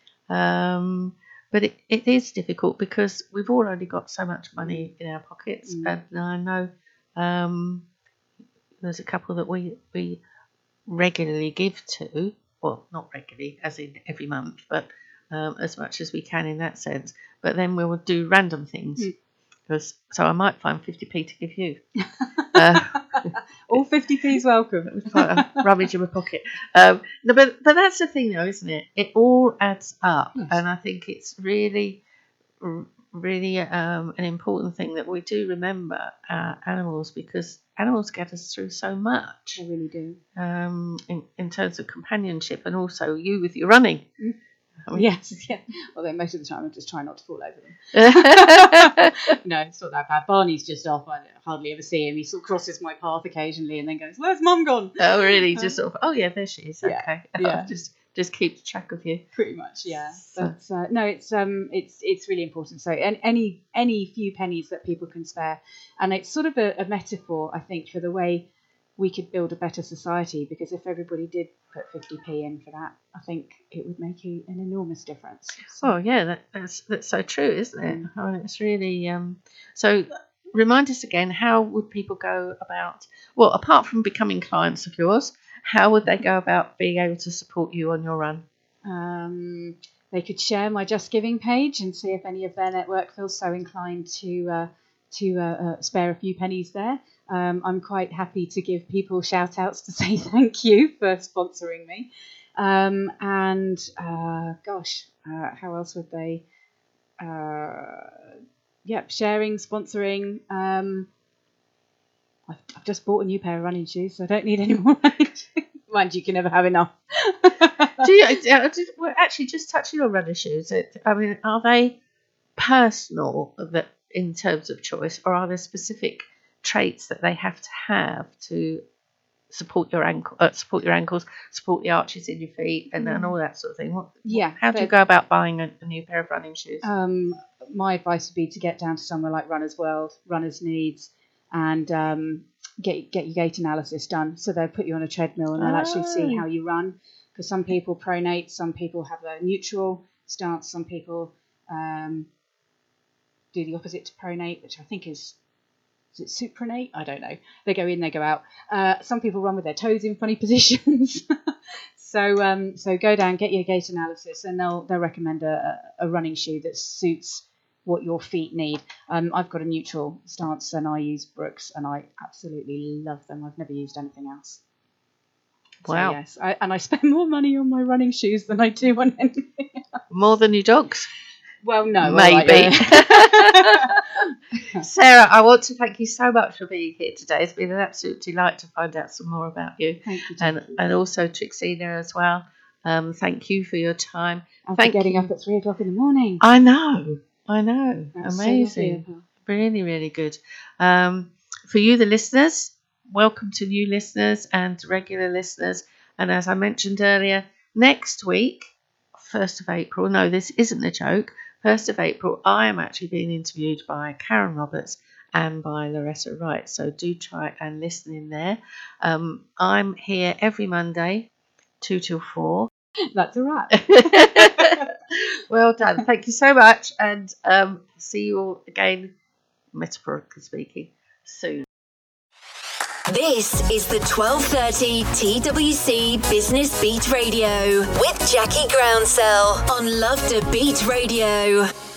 um, but it, it is difficult because we've all only got so much money in our pockets. Mm. And I know um, there's a couple that we we regularly give to. Well, not regularly, as in every month, but um, as much as we can in that sense. But then we will do random things. Mm. Because, so I might find fifty p to give you. Uh, All fifty p's welcome. quite a rummage in my pocket. Um, no, but but that's the thing, though, isn't it? It all adds up, Yes. and I think it's really, r- really um, an important thing that we do remember our animals, because animals get us through so much I really do. um, in in terms of companionship, and also you with your running. Mm. I mean- Yes, yeah. Although most of the time I just try not to fall over them. No, it's not that bad. Barney's just off. I hardly ever see him. He sort of crosses my path occasionally and then goes, "Where's Mum gone?" Oh, really? Just sort of. Oh, yeah, there she is. Yeah, Okay. yeah. just just keeps track of you. Pretty much, yeah. So- But uh, no, it's um, it's it's really important. So, and any any few pennies that people can spare, and it's sort of a, a metaphor, I think, for the way we could build a better society. Because if everybody did put fifty p in for that, I think it would make a, an enormous difference. So, Oh yeah, that, that's that's so true, isn't it? Mm. I mean, it's really um. So, remind us again. How would people go about? Well, apart from becoming clients of yours, how would they go about being able to support you on your run? Um, they could share my Just Giving page and see if any of their network feels so inclined to uh, to uh, uh, spare a few pennies there. Um, I'm quite happy to give people shout outs to say thank you for sponsoring me. Um, and uh, gosh, uh, how else would they? Uh, yep, sharing, sponsoring. Um, I've, I've just bought a new pair of running shoes, so I don't need any more running shoes. Mind you, can never have enough. Do you uh, do- well, actually just touching on runner shoes? It, I mean, are they personal that in terms of choice, or are there specific traits that they have to have to support your ankle, uh, support your ankles, support the arches in your feet, and, and all that sort of thing? What, Yeah, how do you but- go about buying a, a new pair of running shoes? Um, my advice would be to get down to somewhere like Runners World, Runners Needs, and um, get get your gait analysis done. So they'll put you on a treadmill and they'll actually see Oh. how you run. Because some people pronate, some people have a neutral stance, some people um, do the opposite to pronate, which I think is is it supinate? I don't know. They go in, they go out. Uh, some people run with their toes in funny positions. so um, so go down, get your gait analysis, and they'll they'll recommend a, a running shoe that suits what your feet need. Um, I've got a neutral stance, and I use Brooks, and I absolutely love them. I've never used anything else. Wow. So, yes, I, and I spend more money on my running shoes than I do on anything else. More than your dogs? Well, no. Maybe. Right, yeah. Sarah, I want to thank you so much for being here today. It's been an absolute delight to find out some more about you. Thank you. And, and also Trixina as well. Um, thank you for your time. And thank for getting you. up at three o'clock in the morning. I know. I know. That's Amazing. So really, really good. Um, for you, the listeners, welcome to new listeners and regular listeners. And as I mentioned earlier, next week, first of April, no, this isn't a joke, first of April, I am actually being interviewed by Karen Roberts and by Loretta Wright. So do try and listen in there. Um, I'm here every Monday, two till four. That's a wrap. Well done. Thank you so much. And um, see you all again, metaphorically speaking, soon. This is the twelve thirty T W C Business Beat Radio with Jackie Groundsell on Love to Beat Radio.